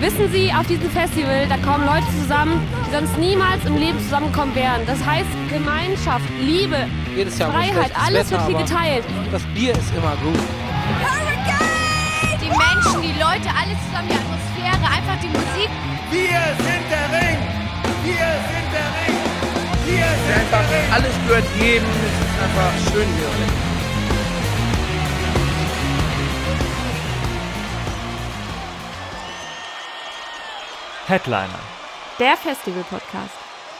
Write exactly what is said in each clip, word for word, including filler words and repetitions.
Wissen Sie, auf diesem Festival, da kommen Leute zusammen, die sonst niemals im Leben zusammenkommen wären. Das heißt Gemeinschaft, Liebe, Jedes Jahr Freiheit, alles Wetter, wird hier geteilt. Das Bier ist immer gut. Hurricane! Die Menschen, die Leute, alles zusammen, die Atmosphäre, einfach die Musik. Wir sind der Ring! Wir sind der Ring! Wir sind Einfach der Ring! alles gehört jedem. Es ist einfach schön hier. Headliner. Der Festival-Podcast.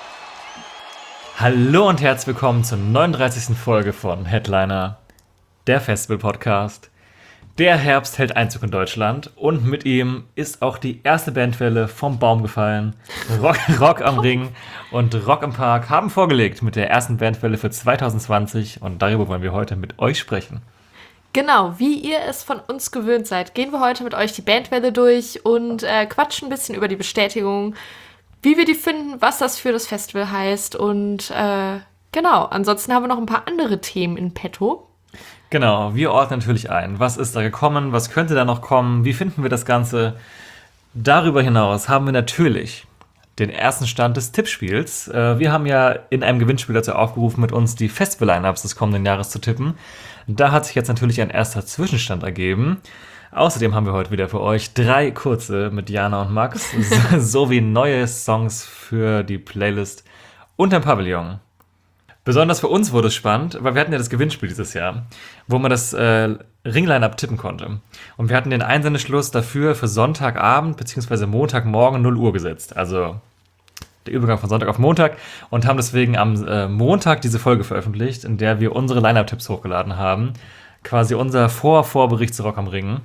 Hallo und herzlich willkommen zur neununddreißigsten Folge von Headliner, der Festival-Podcast. Der Herbst hält Einzug in Deutschland und mit ihm ist auch die erste Bandwelle vom Baum gefallen. Rock, Rock am Ring und Rock im Park haben vorgelegt mit der ersten Bandwelle für zwanzig zwanzig und darüber wollen wir heute mit euch sprechen. Genau, wie ihr es von uns gewöhnt seid, gehen wir heute mit euch die Bandwelle durch und äh, quatschen ein bisschen über die Bestätigung, wie wir die finden, was das für das Festival heißt und äh, genau, ansonsten haben wir noch ein paar andere Themen in petto. Genau, wir ordnen natürlich ein. Was ist da gekommen? Was könnte da noch kommen? Wie finden wir das Ganze? Darüber hinaus haben wir natürlich den ersten Stand des Tippspiels. Wir haben ja in einem Gewinnspiel dazu aufgerufen, mit uns die Festival-Lineups des kommenden Jahres zu tippen. Da hat sich jetzt natürlich ein erster Zwischenstand ergeben. Außerdem haben wir heute wieder für euch drei kurze mit Jana und Max, sowie neue Songs für die Playlist unterm Pavillon. Besonders für uns wurde es spannend, weil wir hatten ja das Gewinnspiel dieses Jahr, wo man das äh, Ring-Line-Up tippen konnte. Und wir hatten den Einsendeschluss dafür für Sonntagabend bzw. Montagmorgen null Uhr gesetzt. Also der Übergang von Sonntag auf Montag. Und haben deswegen am äh, Montag diese Folge veröffentlicht, in der wir unsere Line-Up-Tipps hochgeladen haben. Quasi unser Vor-Vorbericht zu Rock am Ring.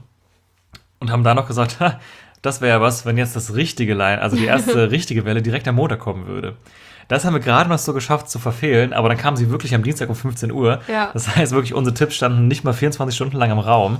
Und haben da noch gesagt, ha, das wäre ja was, wenn jetzt das richtige Line, also die erste richtige Welle direkt am Montag kommen würde. Das haben wir gerade noch so geschafft zu verfehlen, aber dann kam sie wirklich am Dienstag um fünfzehn Uhr. Ja. Das heißt wirklich, unsere Tipps standen nicht mal vierundzwanzig Stunden lang im Raum.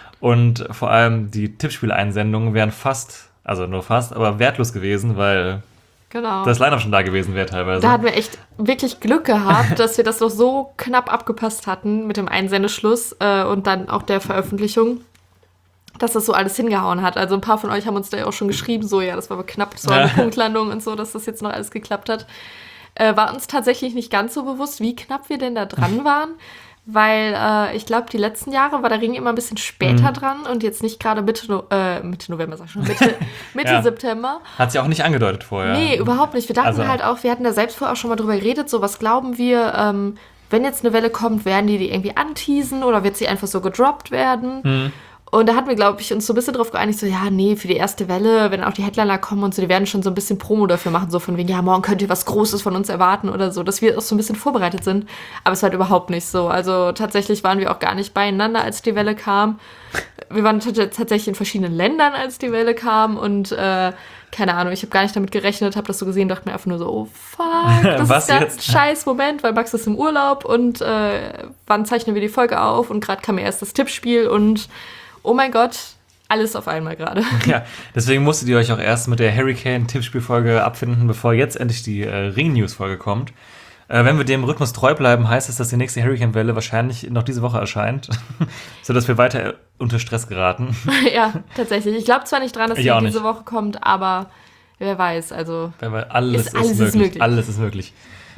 Und vor allem die Tippspieleinsendungen wären fast, also nur fast, aber wertlos gewesen, weil Genau. das Line-Up schon da gewesen wäre teilweise. Da hatten wir echt wirklich Glück gehabt, dass wir das noch so knapp abgepasst hatten mit dem Einsendeschluss äh, und dann auch der Veröffentlichung, dass das so alles hingehauen hat. Also ein paar von euch haben uns da ja auch schon geschrieben, so ja, das war aber knapp, das war eine Punktlandung und so, dass das jetzt noch alles geklappt hat. Äh, war uns tatsächlich nicht ganz so bewusst, wie knapp wir denn da dran waren, weil äh, ich glaube, die letzten Jahre war der Ring immer ein bisschen später mhm. dran und jetzt nicht gerade Mitte, no- äh, Mitte November, sag ich schon, Mitte, Mitte ja. September. Hat sie auch nicht angedeutet vorher. Nee, überhaupt nicht. Wir dachten Also. halt auch, wir hatten da selbst vorher auch schon mal drüber geredet, so was glauben wir, ähm, wenn jetzt eine Welle kommt, werden die die irgendwie anteasen oder wird sie einfach so gedroppt werden? Mhm. Und da hatten wir, glaube ich, uns so ein bisschen drauf geeinigt, so, ja, nee, für die erste Welle, wenn auch die Headliner kommen und so, die werden schon so ein bisschen Promo dafür machen, so von wegen, ja, morgen könnt ihr was Großes von uns erwarten oder so, dass wir auch so ein bisschen vorbereitet sind. Aber es war halt überhaupt nicht so. Also tatsächlich waren wir auch gar nicht beieinander, als die Welle kam. Wir waren t- tatsächlich in verschiedenen Ländern, als die Welle kam und, äh, keine Ahnung, ich habe gar nicht damit gerechnet, habe das so gesehen, dachte mir einfach nur so, oh fuck, das Was ist ein jetzt? scheiß Moment, weil Max ist im Urlaub und äh, wann zeichnen wir die Folge auf und gerade kam mir erst das Tippspiel und oh mein Gott, alles auf einmal gerade. Ja, deswegen musstet ihr euch auch erst mit der Hurricane-Tippspielfolge abfinden, bevor jetzt endlich die äh, Ring-News-Folge kommt. Äh, wenn wir dem Rhythmus treu bleiben, heißt es, dass die nächste Hurricane-Welle wahrscheinlich noch diese Woche erscheint, sodass wir weiter unter Stress geraten. Ja, tatsächlich. Ich glaube zwar nicht dran, dass Ich sie auch diese nicht. Woche kommt, aber wer weiß, also Weil alles, Ist- alles ist, ist möglich. möglich. Alles ist möglich.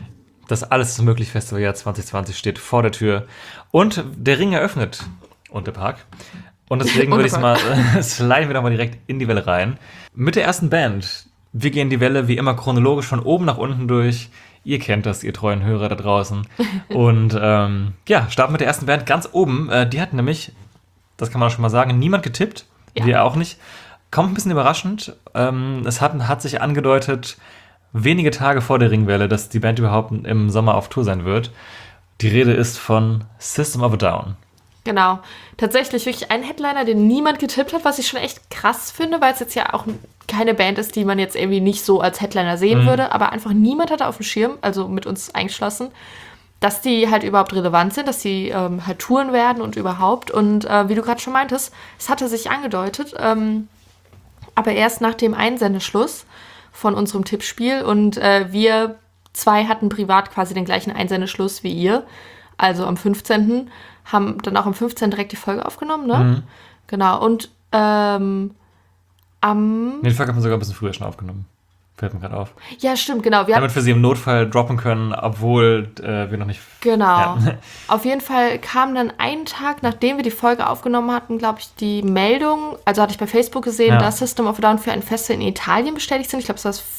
Das Alles ist möglich Festivaljahr zwanzig zwanzig steht vor der Tür. Und der Ring eröffnet Unterpark. Und deswegen würde ich es mal, äh, sliden wir doch mal direkt in die Welle rein. Mit der ersten Band. Wir gehen die Welle wie immer chronologisch von oben nach unten durch. Ihr kennt das, ihr treuen Hörer da draußen. Und ähm, ja, starten mit der ersten Band ganz oben. Äh, die hat nämlich, das kann man auch schon mal sagen, niemand getippt. Ja. Wir auch nicht. Kommt ein bisschen überraschend. Ähm, es hat, hat sich angedeutet, wenige Tage vor der Ringwelle, dass die Band überhaupt im Sommer auf Tour sein wird. Die Rede ist von System of a Down. genau. Tatsächlich wirklich ein Headliner, den niemand getippt hat, was ich schon echt krass finde, weil es jetzt ja auch keine Band ist, die man jetzt irgendwie nicht so als Headliner sehen Mhm. würde, aber einfach niemand hatte auf dem Schirm, also mit uns eingeschlossen, dass die halt überhaupt relevant sind, dass die ähm, halt touren werden und überhaupt. Und äh, wie du gerade schon meintest, es hatte sich angedeutet, ähm, aber erst nach dem Einsendeschluss von unserem Tippspiel und äh, wir zwei hatten privat quasi den gleichen Einsendeschluss wie ihr, also am fünfzehnten haben dann auch am fünfzehnten direkt die Folge aufgenommen, ne? Mhm. Genau, und ähm, Am... Den Folge haben wir sogar ein bisschen früher schon aufgenommen. Fällt mir gerade auf. Ja, stimmt, genau. Wir Damit wir sie im Notfall droppen können, obwohl äh, wir noch nicht... Genau. Ja. Auf jeden Fall kam dann einen Tag, nachdem wir die Folge aufgenommen hatten, glaube ich, die Meldung, also hatte ich bei Facebook gesehen, Ja. dass System of a Down für ein Festival in Italien bestätigt sind. Ich glaube, es war das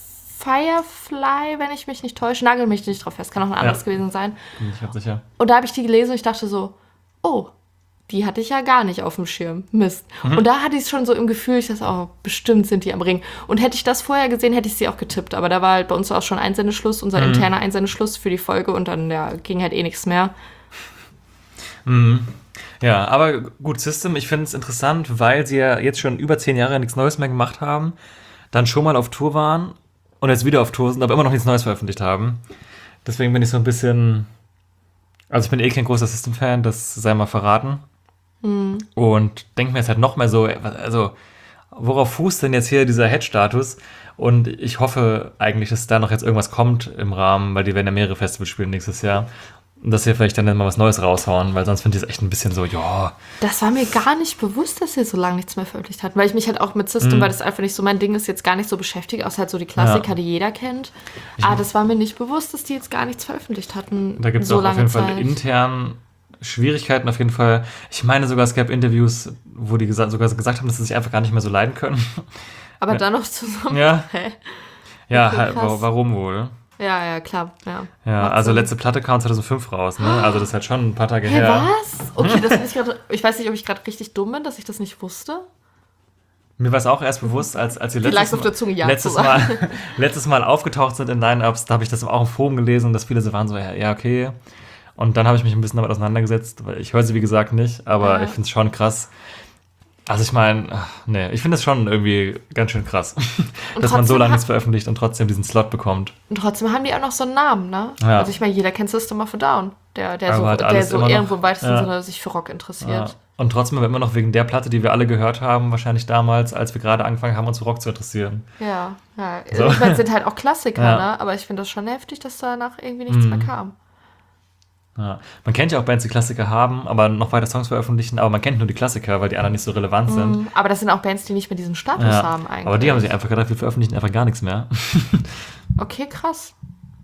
Firefly, wenn ich mich nicht täusche. Nagel mich nicht drauf fest, kann auch ein anderes Ja. gewesen sein. Bin ich ganz sicher. Und da habe ich die gelesen und ich dachte so, oh, die hatte ich ja gar nicht auf dem Schirm. Mist. Mhm. Und da hatte ich es schon so im Gefühl, ich dachte, oh, bestimmt sind die am Ring. Und hätte ich das vorher gesehen, hätte ich sie auch getippt. Aber da war halt bei uns auch schon Einsendeschluss, unser Mhm. interner Einsendeschluss für die Folge und dann ja, ging halt eh nichts mehr. Mhm. Ja, aber gut, System, ich finde es interessant, weil sie ja jetzt schon über zehn Jahre nichts Neues mehr gemacht haben, dann schon mal auf Tour waren und jetzt wieder auf Tour sind, aber immer noch nichts Neues veröffentlicht haben. Deswegen bin ich so ein bisschen... Also ich bin eh kein großer System-Fan, das sei mal verraten. Mhm. Und denke mir jetzt halt noch mal so, also worauf fußt denn jetzt hier dieser Head-Status? Und ich hoffe eigentlich, dass da noch jetzt irgendwas kommt im Rahmen, weil die werden ja mehrere Festivals spielen nächstes Jahr. Und dass sie vielleicht dann mal was Neues raushauen, weil sonst finde ich es echt ein bisschen so, ja. Das war mir gar nicht bewusst, dass sie so lange nichts mehr veröffentlicht hatten, weil ich mich halt auch mit System, Mhm. weil das einfach nicht so mein Ding ist, jetzt gar nicht so beschäftigt, außer halt so die Klassiker, Ja. die jeder kennt. Aber das war mir nicht bewusst, dass die jetzt gar nichts veröffentlicht hatten. Da gibt es so auch auf lange jeden Fall Zeit. intern Schwierigkeiten auf jeden Fall. Ich meine sogar, es gab Interviews, wo die gesa- sogar gesagt haben, dass sie sich einfach gar nicht mehr so leiden können. Aber Ja. dann noch zusammen. Ja. Hä? Ja, Okay, halt, krass. wa- warum wohl? Ja, ja, klar. Ja, Ja, Macht also Sinn. letzte Platte kam zweitausendfünf raus, ne? Also das ist halt schon ein paar Tage Hä, her. was? Okay, das bin ich gerade. Ich weiß nicht, ob ich gerade richtig dumm bin, dass ich das nicht wusste. Mir war es auch erst bewusst, als, als sie Dir letztes, lag's auf der Zunge, ja, letztes, zu sagen. Mal, letztes Mal aufgetaucht sind in Line-Ups, da habe ich das auch im Forum gelesen, dass viele so waren so, ja, ja, okay. Und dann habe ich mich ein bisschen damit auseinandergesetzt, weil ich höre sie wie gesagt nicht, aber Ja. ich finde es schon krass. Also ich meine, nee, ich finde es schon irgendwie ganz schön krass, dass man so trotzdem lange hat- nichts veröffentlicht und trotzdem diesen Slot bekommt. Und trotzdem haben die auch noch so einen Namen, ne? Ja. Also ich meine, jeder kennt System of a Down, der, der Aber so, halt der alles so immer noch- irgendwo im weitesten ja. Sinne sich für Rock interessiert. Ja. Und trotzdem aber immer noch wegen der Platte, die wir alle gehört haben, wahrscheinlich damals, als wir gerade angefangen haben, uns für Rock zu interessieren. Ja, ja. So. Ich meine, es sind halt auch Klassiker, Ja. ne? Aber ich finde das schon heftig, dass danach irgendwie nichts Mhm. mehr kam. Ja. Man kennt ja auch Bands, die Klassiker haben, aber noch weiter Songs veröffentlichen, aber man kennt nur die Klassiker, weil die anderen nicht so relevant sind. Mhm. Aber das sind auch Bands, die nicht mehr diesen Status Ja. haben eigentlich. Aber die haben sich einfach gedacht, wir veröffentlichen einfach gar nichts mehr. Okay, krass.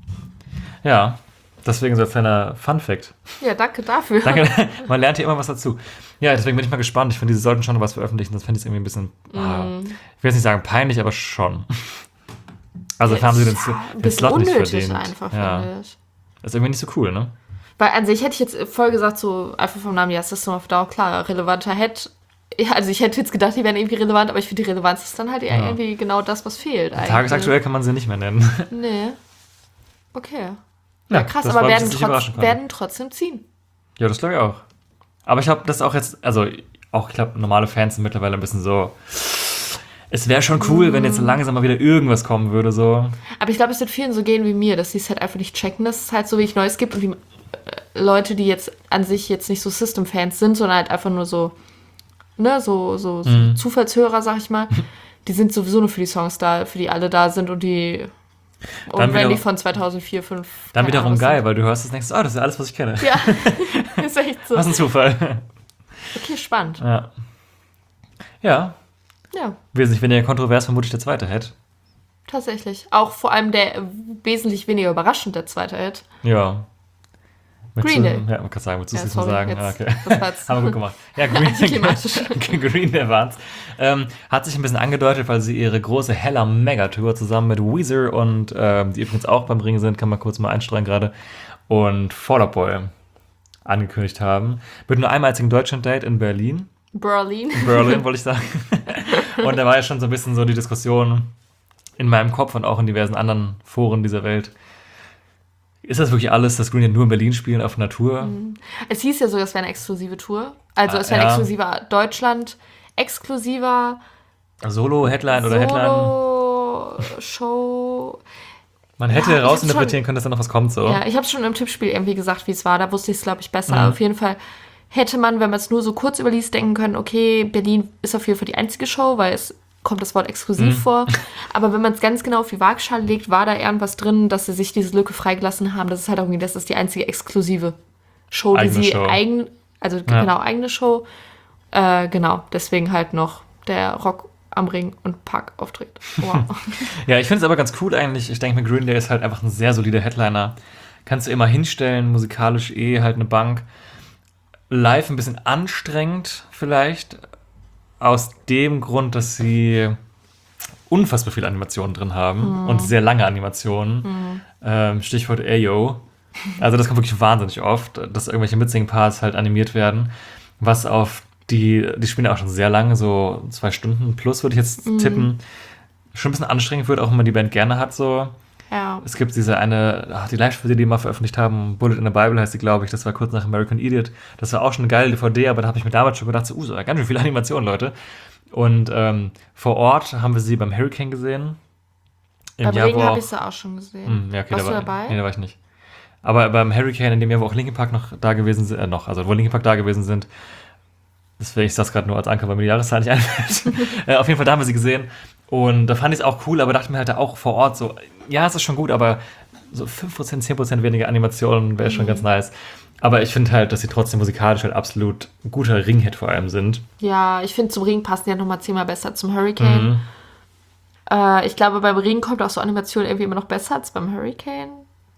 Ja, deswegen so ein kleiner Fun-Fact. Ja, danke dafür. Danke, man lernt hier immer was dazu. Ja, deswegen bin ich mal gespannt. Ich finde, sie sollten schon noch was veröffentlichen, das fände ich irgendwie ein bisschen, ah, ich will jetzt nicht sagen peinlich, aber schon. Also Ja, haben sie den, ja, ein den bisschen Slot nicht unnötig verdient. einfach, ja. finde ich. Ist irgendwie nicht so cool, ne? Weil an sich hätte ich jetzt voll gesagt, so einfach vom Namen, ja, System of a Down, klar, relevanter Head. Ja, also ich hätte jetzt gedacht, die wären irgendwie relevant, aber ich finde, die Relevanz ist dann halt eher Ja. irgendwie genau das, was fehlt eigentlich. Tagesaktuell kann man sie nicht mehr nennen. Nee. Okay. Ja, Ja, krass, das aber war, werden, dass ich überraschen trotz, konnte. werden trotzdem ziehen. Ja, das glaube ich auch. Aber ich habe das auch jetzt, also auch, ich glaube, normale Fans sind mittlerweile ein bisschen so, es wäre schon cool, wenn jetzt langsam mal wieder irgendwas kommen würde, so. Aber ich glaube, es wird vielen so gehen wie mir, dass sie es halt einfach nicht checken, dass es halt so wenig Neues gibt und die äh, Leute, die jetzt an sich jetzt nicht so System-Fans sind, sondern halt einfach nur so, ne, so, so, so Mhm. Zufallshörer, sag ich mal, die sind sowieso nur für die Songs da, für die alle da sind und die und Dann wenn wieder- die von zweitausendvier, fünf Dann keine wiederum Ahnung, was geil, sind. weil du hörst es und denkst, oh, das ist ja alles, was ich kenne. Ja, ist echt so. Was ein Zufall. Okay, spannend. Ja. Ja, Ja, wesentlich weniger kontrovers vermutlich der zweite Hit. tatsächlich. Auch vor allem der äh, wesentlich weniger überraschend, der zweite Hit. Ja. Mit Green so, Day. Ja, man kann sagen, willst du es Ja, nicht mal sorry, sagen? jetzt- Ah, okay. das war jetzt- Haben wir gut gemacht. Ja, Green, Klimatisch. Green Day waren's. Ähm, hat sich ein bisschen angedeutet, weil sie ihre große Hella Mega-Tour zusammen mit Weezer und ähm, die übrigens auch beim Ring sind, kann man kurz mal einstreuen gerade, und Fall Out Boy angekündigt haben. Mit nur einem einzigen Deutschland-Date in Berlin. Berlin. Berlin, wollte ich sagen. Und da war ja schon so ein bisschen so die Diskussion in meinem Kopf und auch in diversen anderen Foren dieser Welt. Ist das wirklich alles, dass Green Day nur in Berlin spielen auf Natur? Es hieß ja so, es wäre eine exklusive Tour. Also Ah, es wäre ein ja. exklusiver Deutschland, exklusiver Solo, Headline oder Headline? Solo-Show. Man hätte Ja, ich rausinterpretieren hab können, dass da noch was kommt. So. Ja, ich habe schon im Tippspiel irgendwie gesagt, wie es war. Da wusste ich es, glaube ich, besser. Mhm. Auf jeden Fall hätte man, wenn man es nur so kurz überliest, denken können, okay, Berlin ist auf jeden Fall die einzige Show, weil es kommt das Wort exklusiv Mhm. vor. Aber wenn man es ganz genau auf die Waagschale legt, war da irgendwas drin, dass sie sich diese Lücke freigelassen haben. Das ist halt irgendwie, das ist die einzige exklusive Show, die Eigene sie Show. eigen, also Ja. genau, eigene Show. Äh, genau, deswegen halt noch der Rock am Ring und Park auftritt. Wow. Ja, ich finde es aber ganz cool eigentlich. Ich denke mir, Green Day ist halt einfach ein sehr solider Headliner. Kannst du immer hinstellen, musikalisch eh halt eine Bank. Live ein bisschen anstrengend vielleicht. Aus dem Grund, dass sie unfassbar viele Animationen drin haben. Mhm. Und sehr lange Animationen. Mhm. Ähm, Stichwort Ayo. Also das kommt wirklich wahnsinnig oft, dass irgendwelche Mitsing-Parts halt animiert werden. Was auf die, die spielen auch schon sehr lange, so zwei Stunden plus würde ich jetzt mhm. tippen. Schon ein bisschen anstrengend wird, auch wenn man die Band gerne hat, so. Ja. Es gibt diese eine, ach, die Live-Spiele, die die mal veröffentlicht haben, Bullet in the Bible heißt die, glaube ich, das war kurz nach American Idiot. Das war auch schon eine geile D V D, aber da habe ich mir damals schon gedacht, so, uh, so ganz schön viele Animationen, Leute. Und ähm, vor Ort haben wir sie beim Hurricane gesehen. Im beim Jahr, Regen habe ich sie auch schon gesehen. Mh, ja, okay, Warst da war, du dabei? Nee, da war ich nicht. Aber beim Hurricane, in dem Jahr, wo auch Linkin Park noch da gewesen sind, äh, noch, also wo Linkin Park da gewesen sind, deswegen ist das gerade nur als Anker, weil mir die Jahreszahl nicht einfällt. äh, auf jeden Fall, da haben wir sie gesehen. Und da fand ich es auch cool, aber dachte mir halt auch vor Ort so, ja, es ist schon gut, aber so fünf Prozent, zehn Prozent weniger Animationen wäre schon mhm. ganz nice. Aber ich finde halt, dass sie trotzdem musikalisch halt absolut guter Ringhead vor allem sind. Ja, ich finde, zum Ring passen die ja nochmal zehnmal besser zum Hurricane. Mhm. Äh, ich glaube, beim Ring kommt auch so Animation irgendwie immer noch besser als beim Hurricane.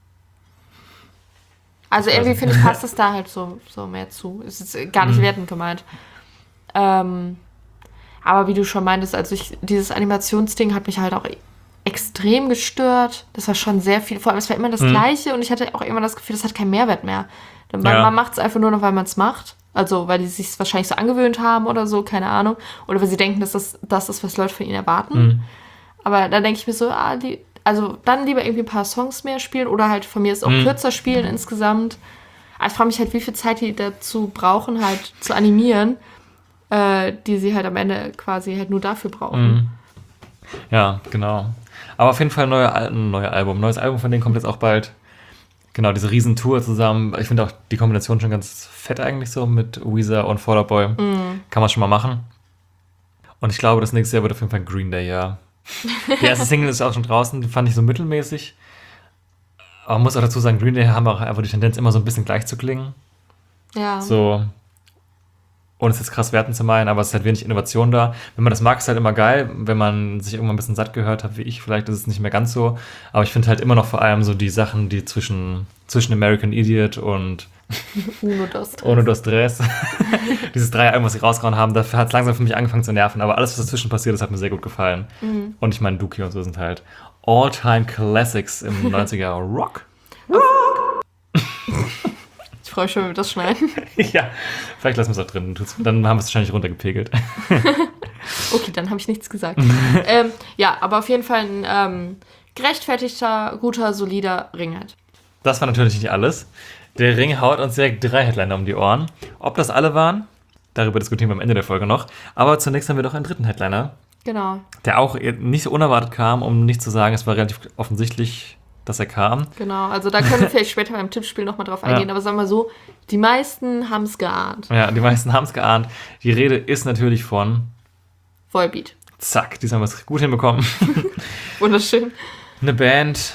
Also irgendwie finde ich, passt das da halt so, so mehr zu. Es ist gar nicht mhm. wertend gemeint. Ähm, aber wie du schon meintest, also ich, dieses Animationsding hat mich halt auch extrem gestört. Das war schon sehr viel. Vor allem, es war immer das mhm. Gleiche und ich hatte auch immer das Gefühl, das hat keinen Mehrwert mehr. Man, ja. man macht es einfach nur noch, weil man es macht. Also, weil die sich wahrscheinlich so angewöhnt haben oder so, keine Ahnung. Oder weil sie denken, dass das das ist, was Leute von ihnen erwarten. Mhm. Aber da denke ich mir so, ah, die, also dann lieber irgendwie ein paar Songs mehr spielen oder halt von mir ist auch mhm. kürzer spielen insgesamt. Aber ich frage mich halt, wie viel Zeit die dazu brauchen, halt zu animieren, äh, die sie halt am Ende quasi halt nur dafür brauchen. Mhm. Ja, genau. Aber auf jeden Fall ein neuer, ein neuer Album. Ein neues Album von denen kommt jetzt auch bald. Genau, diese Riesentour zusammen. Ich finde auch die Kombination schon ganz fett eigentlich so mit Weezer und Fall Out Boy. Mhm. Kann man schon mal machen. Und ich glaube, das nächste Jahr wird auf jeden Fall Green Day, ja. Die erste Single ist auch schon draußen, die fand ich so mittelmäßig. Aber man muss auch dazu sagen, Green Day haben auch einfach die Tendenz, immer so ein bisschen gleich zu klingen. Ja. So, ohne es jetzt krass werten zu meinen, aber es ist halt wenig Innovation da. Wenn man das mag, ist halt immer geil. Wenn man sich irgendwann ein bisschen satt gehört hat, wie ich, vielleicht ist es nicht mehr ganz so. Aber ich finde halt immer noch vor allem so die Sachen, die zwischen, zwischen American Idiot und Uno dos Tres. Uno dos Tres. Dieses drei Alben, was sie rausgehauen haben, dafür hat es langsam für mich angefangen zu nerven. Aber alles, was dazwischen passiert ist, hat mir sehr gut gefallen. Mhm. Und ich meine, Dookie und so sind halt All-Time Classics im neunziger Rock. Rock! Ich freue mich schon, wenn wir das schneiden. Ja, vielleicht lassen wir es auch drin. Dann haben wir es wahrscheinlich runtergepegelt. Okay, dann habe ich nichts gesagt. ähm, ja, aber auf jeden Fall ein ähm, gerechtfertigter, guter, solider Ringhead. Das war natürlich nicht alles. Der Ring haut uns direkt drei Headliner um die Ohren. Ob das alle waren, darüber diskutieren wir am Ende der Folge noch. Aber zunächst haben wir doch einen dritten Headliner. Genau. Der auch nicht so unerwartet kam, um nicht zu sagen, es war relativ offensichtlich, dass er kam. Genau, also da können wir vielleicht später beim Tippspiel nochmal drauf eingehen. Ja. Aber sagen wir so, die meisten haben es geahnt. Ja, die meisten haben es geahnt. Die Rede ist natürlich von Volbeat. Zack, diesmal haben wir es gut hinbekommen. Wunderschön. Eine Band,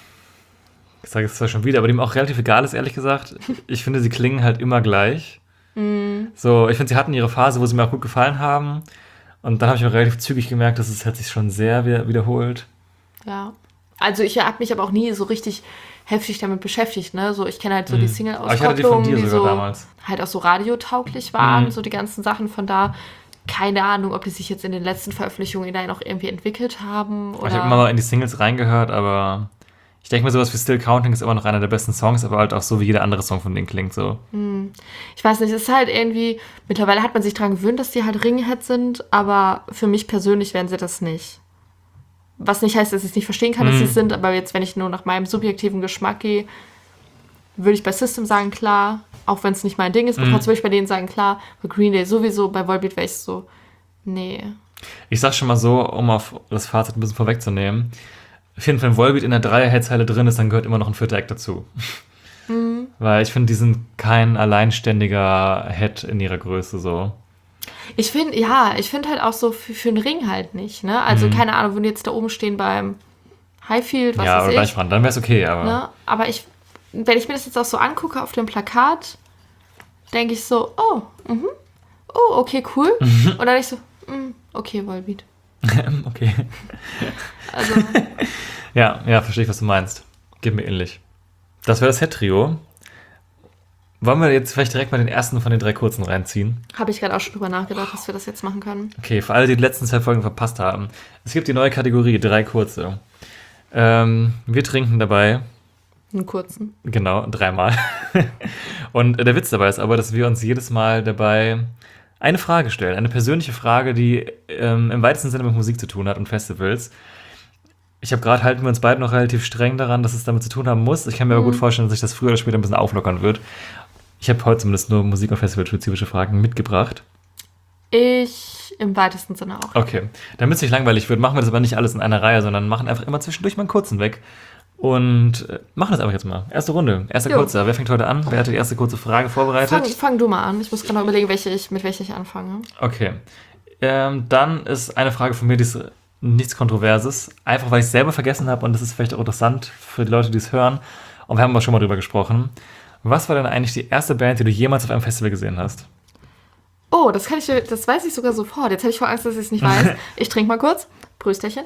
ich sage es zwar schon wieder, aber dem auch relativ egal ist, ehrlich gesagt. Ich finde, sie klingen halt immer gleich. Mm. So, ich finde, sie hatten ihre Phase, wo sie mir auch gut gefallen haben. Und dann habe ich auch relativ zügig gemerkt, dass es hat sich schon sehr wieder wiederholt. Ja. Also ich habe mich aber auch nie so richtig heftig damit beschäftigt, ne? So, ich kenne halt so mm. die Single-Auskopplungen, die, die so damals. Halt auch so radiotauglich waren, mm. so die ganzen Sachen von da. Keine Ahnung, ob die sich jetzt in den letzten Veröffentlichungen da noch irgendwie entwickelt haben. Oder? Ich habe immer mal in die Singles reingehört, aber ich denke mir, sowas wie Still Counting ist immer noch einer der besten Songs, aber halt auch so, wie jeder andere Song von denen klingt. So. Hm. Ich weiß nicht, es ist halt irgendwie, mittlerweile hat man sich daran gewöhnt, dass die halt Ringhead sind, aber für mich persönlich wären sie das nicht. Was nicht heißt, dass ich es nicht verstehen kann, hm. dass sie es sind, aber jetzt, wenn ich nur nach meinem subjektiven Geschmack gehe, würde ich bei System sagen, klar, auch wenn es nicht mein Ding ist, aber trotzdem würde ich bei denen sagen, klar, bei Green Day sowieso, bei Volbeat wäre ich so, nee. Ich sag schon mal so, um auf das Fazit ein bisschen vorwegzunehmen, auf jeden Fall, wenn Volbeat in der Dreier-Headzeile drin ist, dann gehört immer noch ein vierter Act dazu. Mhm. Weil ich finde, die sind kein alleinständiger Head in ihrer Größe so. Ich finde, ja, ich finde halt auch so für, für einen Ring halt nicht, ne? Also mhm. keine Ahnung, wenn die jetzt da oben stehen beim Highfield, was ja, weiß oder ich. gleich dran, dann wäre es okay, aber. Ne? Aber ich, wenn ich mir das jetzt auch so angucke auf dem Plakat, denke ich so, oh, mhm, oh, okay, cool. Mhm. Und dann ich so, mm, okay, Volbeat. Okay. Also, Ja, ja, verstehe ich, was du meinst. Geht mir ähnlich. Das wäre das Hit-Trio. Wollen wir jetzt vielleicht direkt mal den ersten von den drei kurzen reinziehen? habe ich gerade auch schon drüber nachgedacht, dass wir das jetzt machen können. Okay, für alle, die die letzten zwei Folgen verpasst haben. Es gibt die neue Kategorie, drei kurze. Ähm, wir trinken dabei, Einen kurzen. genau, dreimal. Und der Witz dabei ist aber, dass wir uns jedes Mal dabei eine Frage stellen. Eine persönliche Frage, die ähm, im weitesten Sinne mit Musik zu tun hat und Festivals. Ich habe gerade, halten wir uns beide noch relativ streng daran, dass es damit zu tun haben muss. Ich kann mir aber gut vorstellen, dass sich das früher oder später ein bisschen auflockern wird. Ich habe heute zumindest nur Musik- und Festival-spezifische Fragen mitgebracht. Ich im weitesten Sinne auch. Okay, damit es nicht langweilig wird, machen wir das aber nicht alles in einer Reihe, sondern machen einfach immer zwischendurch mal einen kurzen weg. Und äh, machen das einfach jetzt mal. Erste Runde, erster Jo. kurzer. Wer fängt heute an? Wer hatte die erste kurze Frage vorbereitet? Fang, fang du mal an. Ich muss gerade überlegen, welche ich, mit welcher ich anfange. Okay. Ähm, dann ist eine Frage von mir, die ist nichts Kontroverses. Einfach, weil ich es selber vergessen habe und das ist vielleicht auch interessant für die Leute, die es hören. Und wir haben aber schon mal drüber gesprochen. Was war denn eigentlich die erste Band, die du jemals auf einem Festival gesehen hast? Oh, das kann ich, das weiß ich sogar sofort. Jetzt habe ich vor Angst, dass ich es nicht weiß. Ich trinke mal kurz. Prösterchen.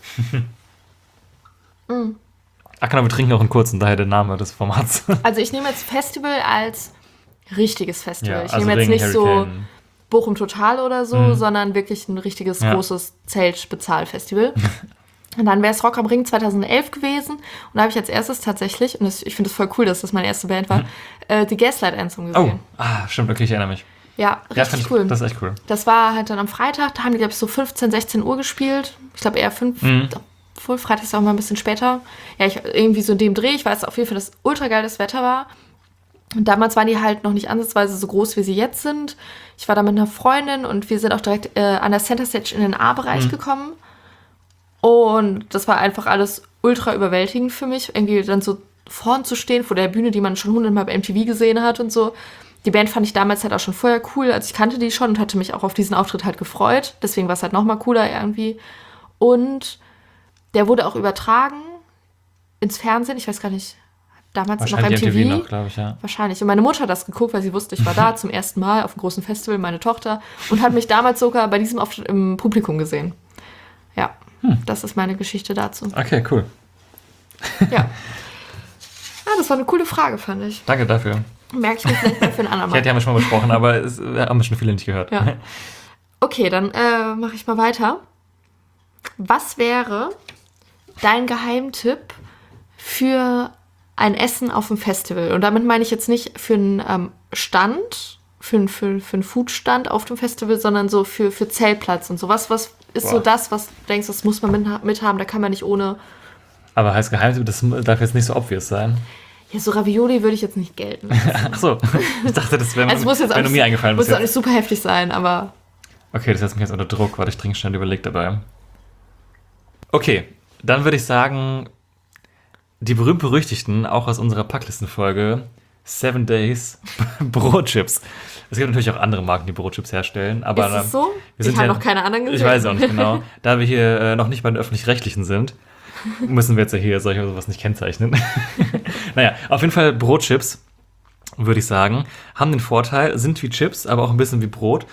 Ach genau, wir trinken auch einen kurzen, daher der Name des Formats. Also ich nehme jetzt Festival als richtiges Festival. ich also nehme jetzt wegen nicht so Hurricane. Bochum Total oder so, sondern wirklich ein richtiges Ja. großes Zelt-Spezialfestival. Und dann wäre es Rock am Ring zweitausendelf gewesen. Und da habe ich als erstes tatsächlich, und das, ich finde es voll cool, dass das meine erste Band war, äh, die Gaslight Anthem Oh, gesehen. ah, stimmt, okay, ich erinnere mich. Ja, Ja, richtig fand ich, cool. das ist echt cool. Das war halt dann am Freitag, da haben die, glaube ich, so fünfzehn, sechzehn Uhr gespielt. Ich glaube eher fünf, Mhm. obwohl Freitag ist auch mal ein bisschen später. Ja, ich, irgendwie so in dem Dreh. Ich weiß auf jeden Fall, dass ultra geiles Wetter war. Und damals waren die halt noch nicht ansatzweise so groß, wie sie jetzt sind. Ich war da mit einer Freundin und wir sind auch direkt äh, an der Center Stage in den A-Bereich Mhm. gekommen. Und das war einfach alles ultra überwältigend für mich, irgendwie dann so vorn zu stehen, vor der Bühne, die man schon hundertmal bei M T V gesehen hat und so. Die Band fand ich damals halt auch schon vorher cool, also ich kannte die schon und hatte mich auch auf diesen Auftritt halt gefreut. Deswegen war es halt nochmal cooler irgendwie. Und der wurde auch übertragen ins Fernsehen, ich weiß gar nicht, damals noch M Wahrscheinlich T V. M T V noch, glaube ich, ja. Wahrscheinlich. Und meine Mutter hat das geguckt, weil sie wusste, ich war da zum ersten Mal auf einem großen Festival, meine Tochter, und hat mich damals sogar bei diesem Auftritt im Publikum gesehen. Ja, das ist meine Geschichte dazu. Okay, cool. Ja. Ah, das war eine coole Frage, fand ich. Danke dafür. Merke ich mir vielleicht mal für einen anderen Ich hätte Mal. ja schon mal besprochen, aber es äh, haben schon viele nicht gehört. Ja. Okay, dann äh, mache ich mal weiter. Was wäre dein Geheimtipp für ein Essen auf dem Festival? Und damit meine ich jetzt nicht für einen ähm, Stand, für einen für, für einen Foodstand auf dem Festival, sondern so für, für Zeltplatz und sowas. Was ist so Boah. das, was du denkst, das muss man mit, mit haben, da kann man nicht ohne... Aber heißt Geheimtipp, das darf jetzt nicht so obvious sein. Ja, so Ravioli würde ich jetzt nicht gelten lassen. Ach so, ich dachte, das wäre Also es muss jetzt auch wär nur nicht, mir eingefallen. muss bis auch jetzt. nicht super heftig sein, aber Okay, das setzt mich jetzt unter Druck. Warte, ich trinke schnell überlegt dabei. Okay, dann würde ich sagen, die berühmt-berüchtigten, auch aus unserer Packlistenfolge, Seven Days Brotchips. Es gibt natürlich auch andere Marken, die Brotchips herstellen. Aber ist es so? wir sind Ich habe ja- noch keine anderen gesehen. Ich weiß auch nicht genau. Da wir hier äh, noch nicht bei den Öffentlich-Rechtlichen sind, müssen wir jetzt ja hier solche sowas nicht kennzeichnen. Naja, auf jeden Fall Brotchips, würde ich sagen, haben den Vorteil, sind wie Chips, aber auch ein bisschen wie Brot.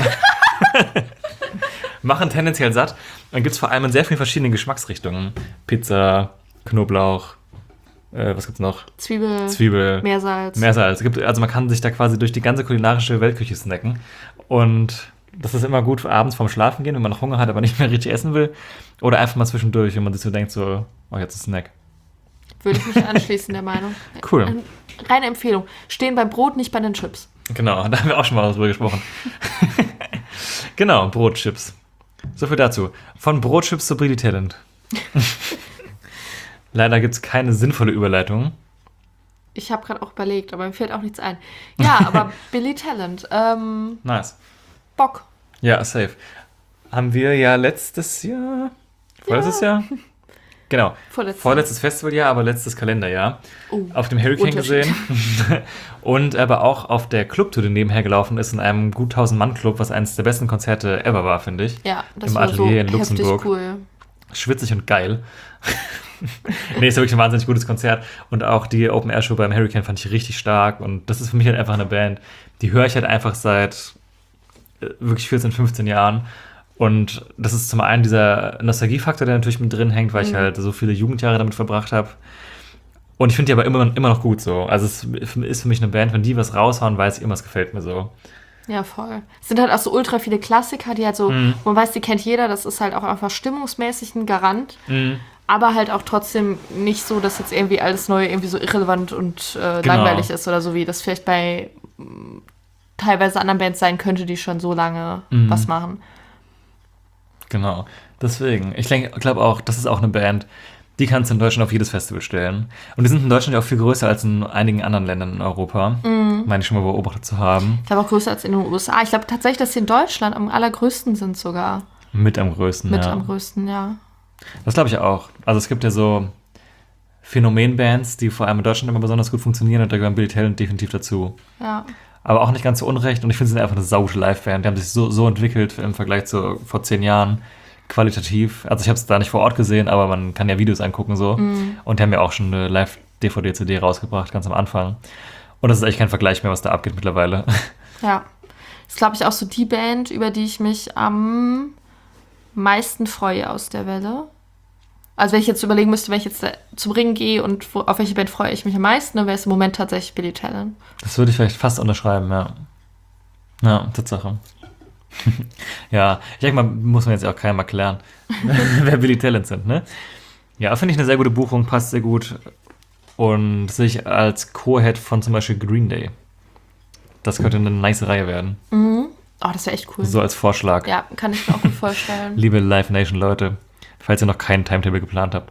Machen tendenziell satt. Dann gibt es vor allem in sehr vielen verschiedenen Geschmacksrichtungen. Pizza, Knoblauch, äh, was gibt's noch? Zwiebel, Zwiebel, Meersalz. Meersalz. Es gibt, also man kann sich da quasi durch die ganze kulinarische Weltküche snacken. Und das ist immer gut für abends vorm Schlafen gehen, wenn man noch Hunger hat, aber nicht mehr richtig essen will. Oder einfach mal zwischendurch, wenn man sich so denkt, so, oh, jetzt ist ein Snack. Würde ich mich anschließen, der Meinung. Cool. Ähm, Reine Empfehlung. Stehen beim Brot, nicht bei den Chips. Genau, da haben wir auch schon mal drüber gesprochen. Genau, Brotchips. So viel dazu. Von Brotchips zu Brady Talent. Leider gibt es keine sinnvolle Überleitung. Ich habe gerade auch überlegt, aber mir fällt auch nichts ein. Ja, aber Billy Talent. Ähm, Nice. Bock. Ja, safe. Haben wir ja letztes Jahr, vorletztes Jahr? Genau. Vorletztes Vorletztes Festivaljahr, aber letztes Kalenderjahr. Oh, Auf dem Hurricane Unterschied. gesehen. Und aber auch auf der Clubtour, die nebenher gelaufen ist, in einem gut tausend-Mann-Club, was eines der besten Konzerte ever war, finde ich. Ja, das Im war so Atelier in heftig Luxemburg. cool. Schwitzig und geil. Nee, ist wirklich ein wahnsinnig gutes Konzert. Und auch die Open-Air-Show beim Hurricane fand ich richtig stark. Und das ist für mich halt einfach eine Band, die höre ich halt einfach seit äh, wirklich vierzehn, fünfzehn Jahren. Und das ist zum einen dieser Nostalgiefaktor, der natürlich mit drin hängt, weil mhm. ich halt so viele Jugendjahre damit verbracht habe. Und ich finde die aber immer, immer noch gut so. Also es ist für mich eine Band, wenn die was raushauen, weiß ich immer, es gefällt mir so. Ja, voll. Es sind halt auch so ultra viele Klassiker, die halt so, mm. man weiß, die kennt jeder, das ist halt auch einfach stimmungsmäßig ein Garant. Mm. Aber halt auch trotzdem nicht so, dass jetzt irgendwie alles Neue irgendwie so irrelevant und äh, genau. langweilig ist oder so, wie das vielleicht bei m, teilweise anderen Bands sein könnte, die schon so lange mm. was machen. Genau. Deswegen, ich glaube auch, das ist auch eine Band, die kannst du in Deutschland auf jedes Festival stellen. Und die sind in Deutschland ja auch viel größer als in einigen anderen Ländern in Europa. Mm. Meine ich schon mal beobachtet zu haben. Ich glaube auch größer als in den U S A. Ich glaube tatsächlich, dass sie in Deutschland am allergrößten sind sogar. Mit am größten, Mit ja. am größten, ja. Das glaube ich auch. Also es gibt ja so Phänomenbands, die vor allem in Deutschland immer besonders gut funktionieren und da gehören Billy Talent definitiv dazu. Ja. Aber auch nicht ganz so unrecht und ich finde, sie sind einfach eine saugute Live-Band. Die haben sich so, so entwickelt im Vergleich zu vor zehn Jahren. Qualitativ. Also ich habe es da nicht vor Ort gesehen, aber man kann ja Videos angucken so. Mm. Und die haben ja auch schon eine Live-D V D-C D rausgebracht, ganz am Anfang. Und das ist echt kein Vergleich mehr, was da abgeht mittlerweile. Ja. Das ist, glaube ich, auch so die Band, über die ich mich am meisten freue aus der Welle. Also wenn ich jetzt überlegen müsste, wenn ich jetzt zum Ring gehe und wo, auf welche Band freue ich mich am meisten, dann wäre es im Moment tatsächlich Billy Talent. Das würde ich vielleicht fast unterschreiben, ja. Ja, Tatsache. Ja, ich denke mal, muss man jetzt auch keinem erklären, wer Billy Talent sind, ne? Ja, finde ich eine sehr gute Buchung, passt sehr gut und sehe ich als Co-Head von zum Beispiel Green Day. Das könnte eine nice Reihe werden. Mhm. Oh, das wäre echt cool. So als Vorschlag. Ja, kann ich mir auch gut vorstellen. Liebe Live Nation Leute, falls ihr noch keinen Timetable geplant habt.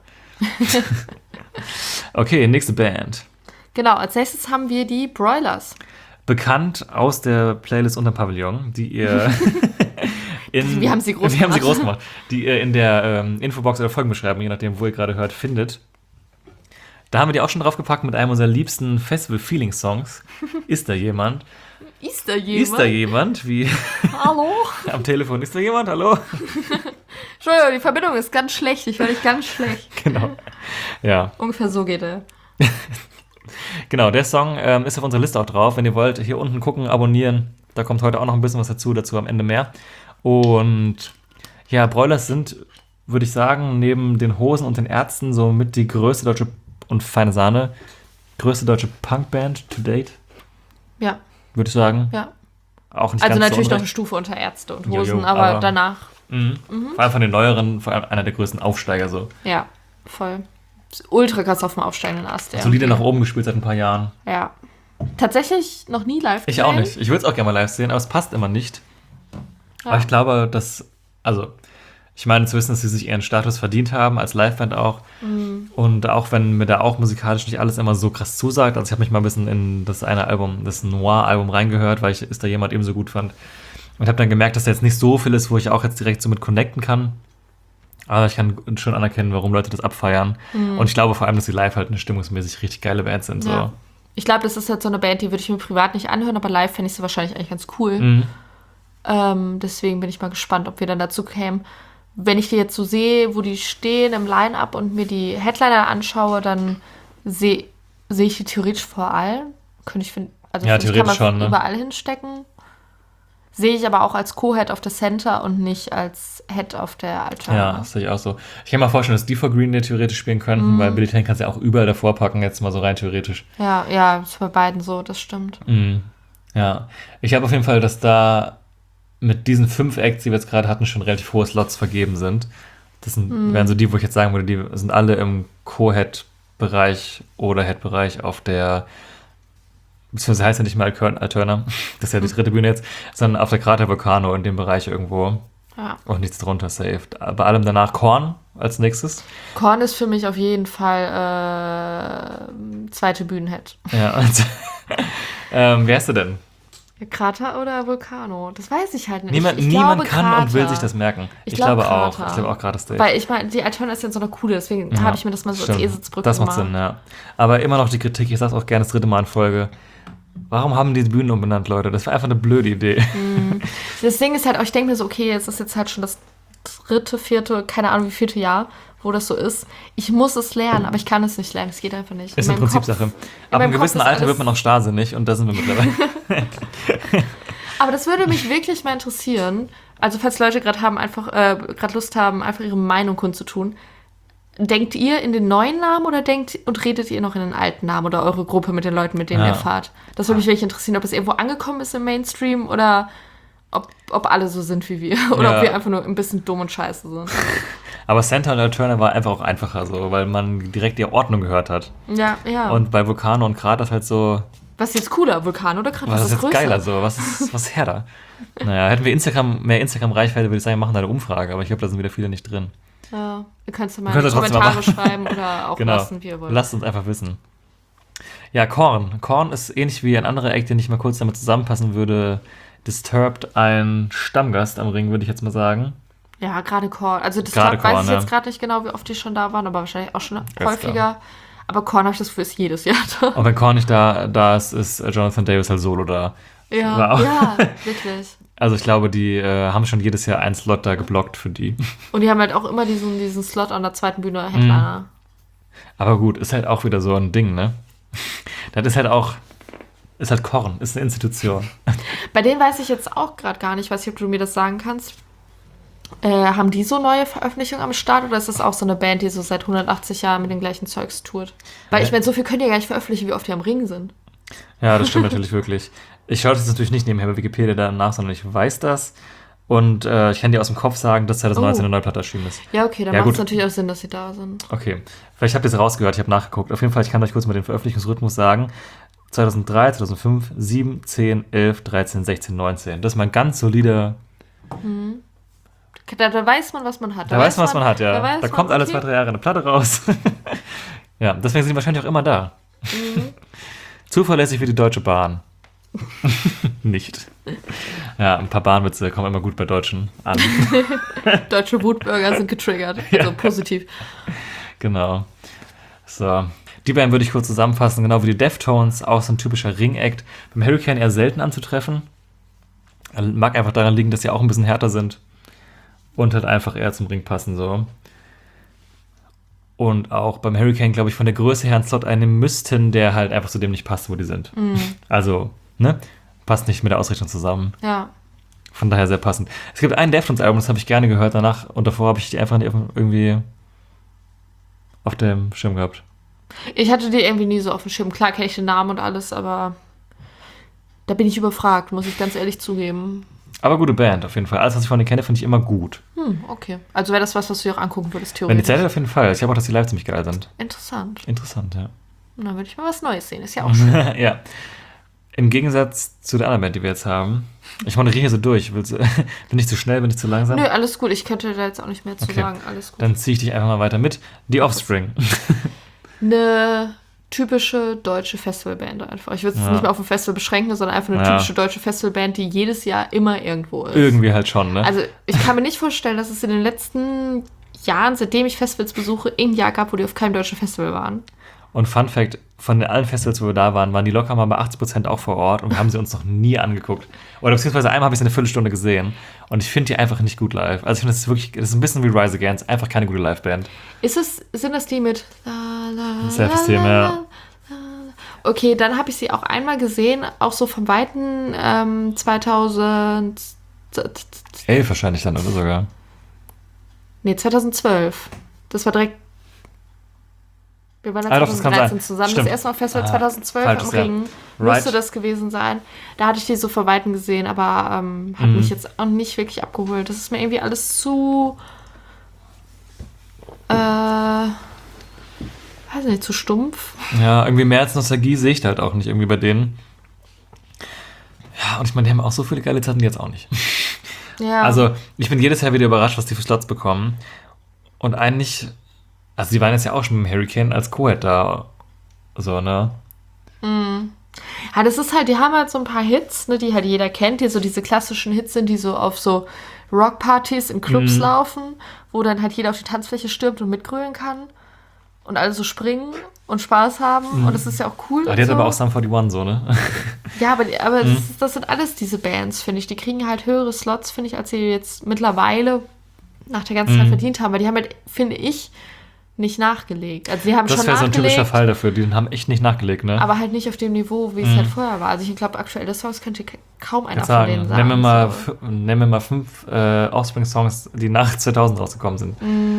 Okay, nächste Band. Genau, als nächstes haben wir die Broilers. Bekannt aus der Playlist Unter Pavillon, die ihr in, wir haben sie groß wir haben sie groß gemacht, die ihr in der ähm, Infobox oder Folgenbeschreibung, je nachdem, wo ihr gerade hört, findet. Da haben wir die auch schon draufgepackt mit einem unserer liebsten Festival-Feeling-Songs. Ist da jemand? Ist da jemand? Ist da jemand? Wie? Hallo? Am Telefon. Ist da jemand? Hallo? Entschuldigung, die Verbindung ist ganz schlecht. Ich höre dich ganz schlecht. Genau. Ja. Ungefähr so geht er. Genau, der Song ähm, ist auf unserer Liste auch drauf. Wenn ihr wollt, hier unten gucken, abonnieren. Da kommt heute auch noch ein bisschen was dazu, dazu am Ende mehr. Und ja, Broilers sind, würde ich sagen, neben den Hosen und den Ärzten so mit die größte deutsche und feine Sahne, größte deutsche Punkband to date. Ja. Würde ich sagen. Ja. Auch nicht also ganz natürlich so noch eine Stufe unter Ärzte und Hosen, Jojo, aber, aber danach. Mhm. Mhm. Vor allem von den neueren, vor allem einer der größten Aufsteiger so. Ja, voll. Ultra krass auf dem aufsteigenden Ast. Ja. Solide nach oben gespielt seit ein paar Jahren. Ja. Tatsächlich noch nie live Ich auch nicht. Ich würde es auch gerne mal live sehen, aber es passt immer nicht. Ja. Aber ich glaube, dass, also, ich meine zu wissen, dass sie sich ihren Status verdient haben, als Liveband auch. Mhm. Und auch wenn mir da auch musikalisch nicht alles immer so krass zusagt, also ich habe mich mal ein bisschen in das eine Album, das Noir-Album reingehört, weil ich Ist da jemand eben so gut fand. Und habe dann gemerkt, dass da jetzt nicht so viel ist, wo ich auch jetzt direkt so mit connecten kann. Aber ich kann schon anerkennen, warum Leute das abfeiern. Mhm. Und ich glaube vor allem, dass sie live halt eine stimmungsmäßig richtig geile Band sind. So. Ja. Ich glaube, das ist halt so eine Band, die würde ich mir privat nicht anhören, aber live fände ich sie wahrscheinlich eigentlich ganz cool. Mhm. Ähm, deswegen bin ich mal gespannt, ob wir dann dazu kämen. Wenn ich die jetzt so sehe, wo die stehen im Line-Up und mir die Headliner anschaue, dann sehe seh ich die theoretisch vor allem. Könnte ich finden, also ja, find, kann man schon, ne? überall hinstecken. Sehe ich aber auch als Co-Head auf der Center und nicht als Head auf der Altar. Ja, das sehe ich auch so. Ich kann mir vorstellen, dass die vor Green Day theoretisch spielen könnten, mm. weil Billy Talent kannst du ja auch überall davor packen, jetzt mal so rein theoretisch. Ja, ja, ist bei beiden so, das stimmt. Mm. Ja, ich habe auf jeden Fall, dass da mit diesen fünf Acts, die wir jetzt gerade hatten, schon relativ hohe Slots vergeben sind. Das sind, mm. wären so die, wo ich jetzt sagen würde, die sind alle im Co-Head-Bereich oder Head-Bereich auf der, beziehungsweise heißt ja nicht mehr Alterna, das ist ja die dritte Bühne jetzt, sondern auf der Krater Vulcano in dem Bereich irgendwo. Ja. Und nichts drunter saved. Bei allem danach Korn als nächstes. Korn ist für mich auf jeden Fall äh, zweite Bühnenhead. Ja, also, ähm, wer ist du denn? Krater oder Vulcano? Das weiß ich halt nicht. Niemand, ich niemand glaube, kann Krater. und will sich das merken. Ich, ich glaub, glaube Krater. auch. Ich glaube auch gerade Stage. Weil ich meine, die Alterna ist jetzt so eine coole, deswegen ja, habe ich mir das mal so stimmt. als Eselsbrücke Das macht gemacht. Sinn, ja. Aber immer noch die Kritik, ich sag's auch gerne das dritte Mal in Folge. Warum haben die die Bühnen umbenannt, Leute? Das war einfach eine blöde Idee. Mm. Das Ding ist halt auch, ich denke mir so, okay, es ist jetzt halt schon das dritte, vierte, keine Ahnung wie vierte Jahr, wo das so ist. Ich muss es lernen, aber ich kann es nicht lernen. Es geht einfach nicht. Ist eine Prinzipsache. Ab einem gewissen Alter wird man auch starrsinnig und da sind wir mittlerweile. Aber das würde mich wirklich mal interessieren. also falls Leute gerade haben, einfach, äh, gerade Lust haben, einfach ihre Meinung kundzutun, denkt ihr in den neuen Namen oder denkt und redet ihr noch in den alten Namen oder eure Gruppe mit den Leuten, mit denen Ja. ihr fahrt? Das würde mich wirklich interessieren, ob es irgendwo angekommen ist im Mainstream oder ob, ob alle so sind wie wir oder Ja. ob wir einfach nur ein bisschen dumm und scheiße sind. Aber Santa und Alterna war einfach auch einfacher so, weil man direkt die Ordnung gehört hat. Ja, ja. Und bei Vulkano und Kratos halt so, was ist jetzt cooler, Vulkan oder Kratos? was ist jetzt größer? geiler so, was ist, was ist her da? Naja, hätten wir Instagram, mehr Instagram-Reichweite, würde ich sagen, wir machen da eine Umfrage, aber ich glaube, da sind wieder viele nicht drin. Ja, ihr könnt es ja mal Könnt in ihr die trotzdem mal Kommentare machen. schreiben oder auch Genau. lassen, wie ihr wollt. Lasst uns einfach wissen. Ja, Korn. Korn ist ähnlich wie ein anderer Act, den ich mal kurz damit zusammenpassen würde. Disturbed, ein Stammgast am Ring, würde ich jetzt mal sagen. Ja, gerade Korn. Also das Gerade glaub, weiß Korn, ich ja. jetzt gerade nicht genau, wie oft die schon da waren, aber wahrscheinlich auch schon Ganz häufiger. klar. Aber Korn habe ich das Gefühl, ist jedes Jahr da. Und wenn Korn nicht da, da ist, ist Jonathan Davis halt solo da. Ja, Wow. ja, wirklich. Also ich glaube, die äh, haben schon jedes Jahr einen Slot da geblockt für die. Und die haben halt auch immer diesen, diesen Slot an der zweiten Bühne Headliner. Aber gut, ist halt auch wieder so ein Ding, ne? Das ist halt auch, ist halt Korn, ist eine Institution. Bei denen weiß ich jetzt auch gerade gar nicht, weiß nicht, ob du mir das sagen kannst. Äh, haben die so neue Veröffentlichungen am Start oder ist das auch so eine Band, die so seit hundertachtzig Jahren mit dem gleichen Zeugs tourt? Weil ich Ja. meine, so viel können die ja gar nicht veröffentlichen, wie oft die am Ring sind. Ja, das stimmt natürlich wirklich. Ich schaue das jetzt natürlich nicht nebenher bei Wikipedia danach, sondern ich weiß das. Und äh, ich kann dir aus dem Kopf sagen, dass zwanzig neunzehn Oh. eine neue Platte erschienen ist. Ja, okay, dann Ja, macht es gut. natürlich auch Sinn, dass sie da sind. Okay, vielleicht habt ihr es rausgehört, ich habe nachgeguckt. Auf jeden Fall, ich kann euch kurz mal den Veröffentlichungsrhythmus sagen. zweitausenddrei, zweitausendfünf, sieben, zehn, elf, dreizehn, sechzehn, neunzehn. Das ist mal ein ganz solider, Da, da weiß man, was man hat. da weiß man, was man hat, ja. Da, Da, weiß man, kommt alle okay. zwei, drei Jahre eine Platte raus. Ja, deswegen sind die wahrscheinlich auch immer da. Mhm. Zuverlässig wie die Deutsche Bahn. Nicht. Ja, ein paar Bahnwitze kommen immer gut bei Deutschen an. Deutsche Wutbürger sind getriggert. Also positiv. Genau. So. Die beiden würde ich kurz zusammenfassen, genau wie die Deftones, auch so ein typischer Ring-Act. Beim Hurricane eher selten anzutreffen. Mag einfach daran liegen, dass sie auch ein bisschen härter sind. Und halt einfach eher zum Ring passen, so. Und auch beim Hurricane, glaube ich, von der Größe her einen Slot einnehmen müssten, der halt einfach zu dem nicht passt, wo die sind. Also, ne? Passt nicht mit der Ausrichtung zusammen. Ja. Von daher sehr passend. Es gibt ein Deftones-Album, das habe ich gerne gehört danach. Und davor habe ich die einfach nicht auf- irgendwie auf dem Schirm gehabt. Ich hatte die irgendwie nie so auf dem Schirm. Klar kenne ich den Namen und alles, aber da bin ich überfragt, muss ich ganz ehrlich zugeben. Aber gute Band, auf jeden Fall. Alles, was ich von denen kenne, finde ich immer gut. Hm, okay. Also wäre das was, was du dir auch angucken würdest, Wenn die theoretisch. Zeit hat, auf jeden Fall. Ich glaube auch, dass die live ziemlich geil sind. Interessant. Interessant, ja. Und dann würde ich mal was Neues sehen. Ist ja auch schön. Ja. Im Gegensatz zu der anderen Band, die wir jetzt haben. Ich moderiere hier so durch. Willst du, bin ich zu schnell, bin ich zu langsam? Nö, alles gut. Ich könnte da jetzt auch nicht mehr zu Okay. sagen. Alles gut. Dann ziehe ich dich einfach mal weiter mit. Die Offspring. Eine typische deutsche Festivalband einfach. Ich würde es Ja. nicht mehr auf ein Festival beschränken, sondern einfach eine Ja. typische deutsche Festivalband, die jedes Jahr immer irgendwo ist. Irgendwie halt schon, ne? Also ich kann mir nicht vorstellen, dass es in den letzten Jahren, seitdem ich Festivals besuche, ein Jahr gab, wo die auf keinem deutschen Festival waren. Und Fun Fact, von den allen Festivals, wo wir da waren, waren die locker mal bei achtzig Prozent auch vor Ort und wir haben sie uns noch nie angeguckt. Oder beziehungsweise einmal habe ich sie eine Viertelstunde gesehen und ich finde die einfach nicht gut live. Also ich finde, das ist wirklich, das ist ein bisschen wie Rise Against, einfach keine gute Liveband. Ist es, sind das die mit la, la, Self-Esteem, la, la, ja. la, la. Okay, dann habe ich sie auch einmal gesehen, auch so vom Weiten ähm, zweitausend Elf wahrscheinlich dann, oder sogar. Nee, zweitausendzwölf. Das war direkt. Wir waren dann Ah, doch, das kann zweitausenddreizehn sein. zusammen. Stimmt. Das erste Mal Festival Ah, zweitausendzwölf falsches am Jahr. Ring. Right. Musste das gewesen sein. Da hatte ich die so von Weitem gesehen, aber ähm, hat Mhm. mich jetzt auch nicht wirklich abgeholt. Das ist mir irgendwie alles zu. Äh. Weiß nicht, zu stumpf. Ja, irgendwie mehr als Nostalgie sehe ich da halt auch nicht irgendwie bei denen. Ja, und ich meine, die haben auch so viele geile Zeiten, die jetzt auch nicht. Ja. Also, ich bin jedes Jahr wieder überrascht, was die für Slots bekommen. Und eigentlich, also die waren jetzt ja auch schon mit dem Hurricane als Co-Head da. So, ne? Ja, das ist halt, die haben halt so ein paar Hits, ne, die halt jeder kennt, die so diese klassischen Hits sind, die so auf so Rockpartys in Clubs Mhm. laufen, wo dann halt jeder auf die Tanzfläche stürmt und mitgrölen kann und alle so springen und Spaß haben und das ist ja auch cool. Aber und die hat so. aber auch Sum forty-one so, ne? Ja, aber, aber Mhm. das, ist- das sind alles diese Bands, finde ich. Die kriegen halt höhere Slots, finde ich, als sie jetzt mittlerweile nach der ganzen Zeit Mhm. verdient haben. Weil die haben halt, finde ich, nicht nachgelegt. Also sie haben Das schon wäre so ein nachgelegt, typischer Fall dafür. Die haben echt nicht nachgelegt, ne? aber halt nicht auf dem Niveau, wie es Mhm. halt vorher war. Also ich glaube, aktuelle Songs könnte k- kaum einer Jetzt von denen sagen, sagen. nenn mir mal, so. f- nenn mir mal fünf äh, Offspring-Songs, die nach zweitausend rausgekommen sind.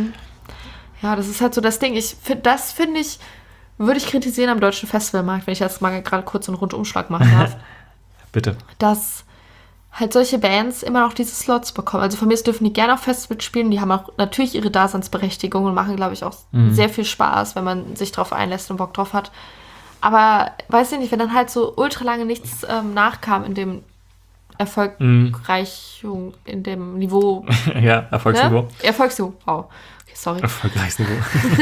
Ja, das ist halt so das Ding. Ich find, das finde ich, würde ich kritisieren am deutschen Festivalmarkt, wenn ich jetzt mal gerade kurz einen Rundumschlag machen darf, Bitte. dass halt solche Bands immer noch diese Slots bekommen. Also von mir aus dürfen die gerne auf Festivals spielen. Die haben auch natürlich ihre Daseinsberechtigung und machen, glaube ich, auch Mhm. sehr viel Spaß, wenn man sich drauf einlässt und Bock drauf hat. Aber weiß ich nicht, wenn dann halt so ultra lange nichts ähm, nachkam in dem erfolgreich, in dem Niveau. Ja, Erfolgsniveau. Ne? Erfolgsniveau, wow. Okay, sorry. Erfolgreiches Niveau.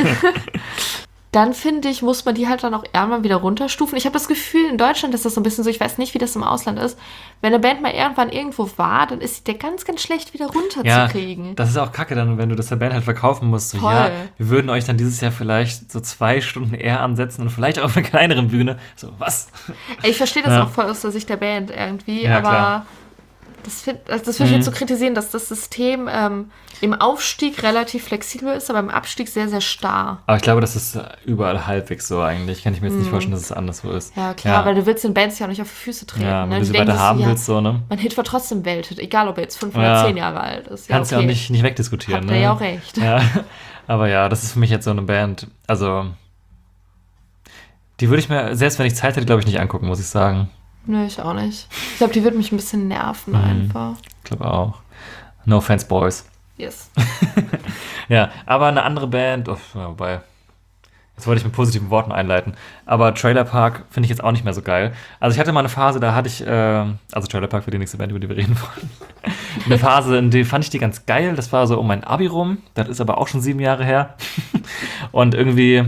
Dann finde ich, muss man die halt dann auch irgendwann wieder runterstufen. Ich habe das Gefühl, in Deutschland ist das so ein bisschen so, ich weiß nicht, wie das im Ausland ist. Wenn eine Band mal irgendwann irgendwo war, dann ist der ganz, ganz schlecht wieder Ja, runterzukriegen. das ist auch kacke dann, wenn du das der Band halt verkaufen musst. So, Voll. ja, wir würden euch dann dieses Jahr vielleicht so zwei Stunden eher ansetzen und vielleicht auch auf einer kleineren Bühne. So, was? Ey, ich verstehe das Ja. auch voll aus der Sicht der Band irgendwie, Ja, aber klar. das, find, also das würde ich Mhm. jetzt so kritisieren, dass das System ähm, im Aufstieg relativ flexibel ist, aber im Abstieg sehr, sehr starr. Aber ich glaube, das ist überall halbwegs so eigentlich. Kann ich mir jetzt nicht vorstellen, dass es anderswo ist. Mhm. Ja, klar, weil du willst den Bands ja auch nicht auf die Füße treten. Ja, ne? wenn du sie denken weiter sich so, haben ja, willst, so, ne? mein Hit war trotzdem Welthit, egal ob er jetzt fünf oder Ja. zehn Jahre alt ist. Ja, Kannst okay. ja auch nicht, nicht wegdiskutieren. Habt ne? ihr ja auch recht. Ja, aber ja, das ist für mich jetzt so eine Band. Also, die würde ich mir, selbst wenn ich Zeit hätte, glaube ich, nicht angucken, muss ich sagen. Nö, ich auch nicht. Ich glaube, die wird mich ein bisschen nerven Mhm. einfach. Ich glaube auch. No Offense Boys. Yes. Ja, aber eine andere Band, oh, ja, wobei, jetzt wollte ich mit positiven Worten einleiten, aber Trailer Park finde ich jetzt auch nicht mehr so geil. Also ich hatte mal eine Phase, da hatte ich, äh, also Trailer Park für die nächste Band, über die wir reden wollen, eine Phase, in der fand ich die ganz geil, das war so um mein Abi rum, das ist aber auch schon sieben Jahre her und irgendwie,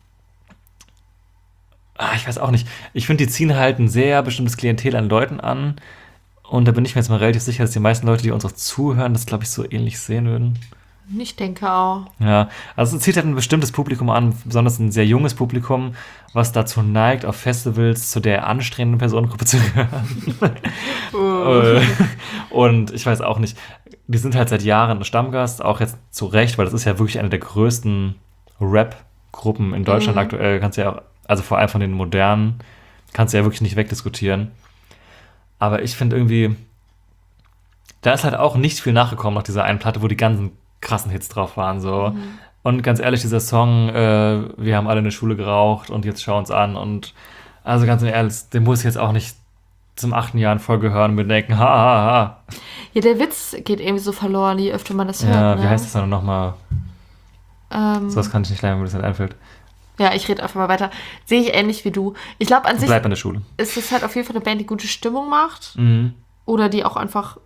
ah, ich weiß auch nicht, ich finde, die ziehen halt ein sehr bestimmtes Klientel an Leuten an und da bin ich mir jetzt mal relativ sicher, dass die meisten Leute, die uns auch zuhören, das glaube ich so ähnlich sehen würden. Ich denke auch. Ja, also es zieht halt ein bestimmtes Publikum an, besonders ein sehr junges Publikum, was dazu neigt, auf Festivals zu der anstrengenden Personengruppe zu gehören. Und ich weiß auch nicht, die sind halt seit Jahren ein Stammgast, auch jetzt zu Recht, weil das ist ja wirklich eine der größten Rap-Gruppen in Deutschland Mhm. aktuell. Kannst ja auch, also vor allem von den modernen, kannst du ja wirklich nicht wegdiskutieren. Aber ich finde irgendwie, da ist halt auch nicht viel nachgekommen nach dieser einen Platte, wo die ganzen krassen Hits drauf waren. So. Mhm. Und ganz ehrlich, dieser Song, äh, wir haben alle in der Schule geraucht und jetzt schau uns an. Und also ganz ehrlich, den muss ich jetzt auch nicht zum achten Jahr in Folge hören und mir denken, ha, ha, ha. Ja, der Witz geht irgendwie so verloren, je öfter man das hört. Ja, ne? wie heißt das dann nochmal? Ähm, So was kann ich nicht lernen, wenn mir das nicht einfällt. ja, ich rede einfach mal weiter. Sehe ich ähnlich wie du. Ich glaube, an sich Bleib in der Schule. ist es halt auf jeden Fall eine Band, die gute Stimmung macht. Mhm. Oder die auch einfach,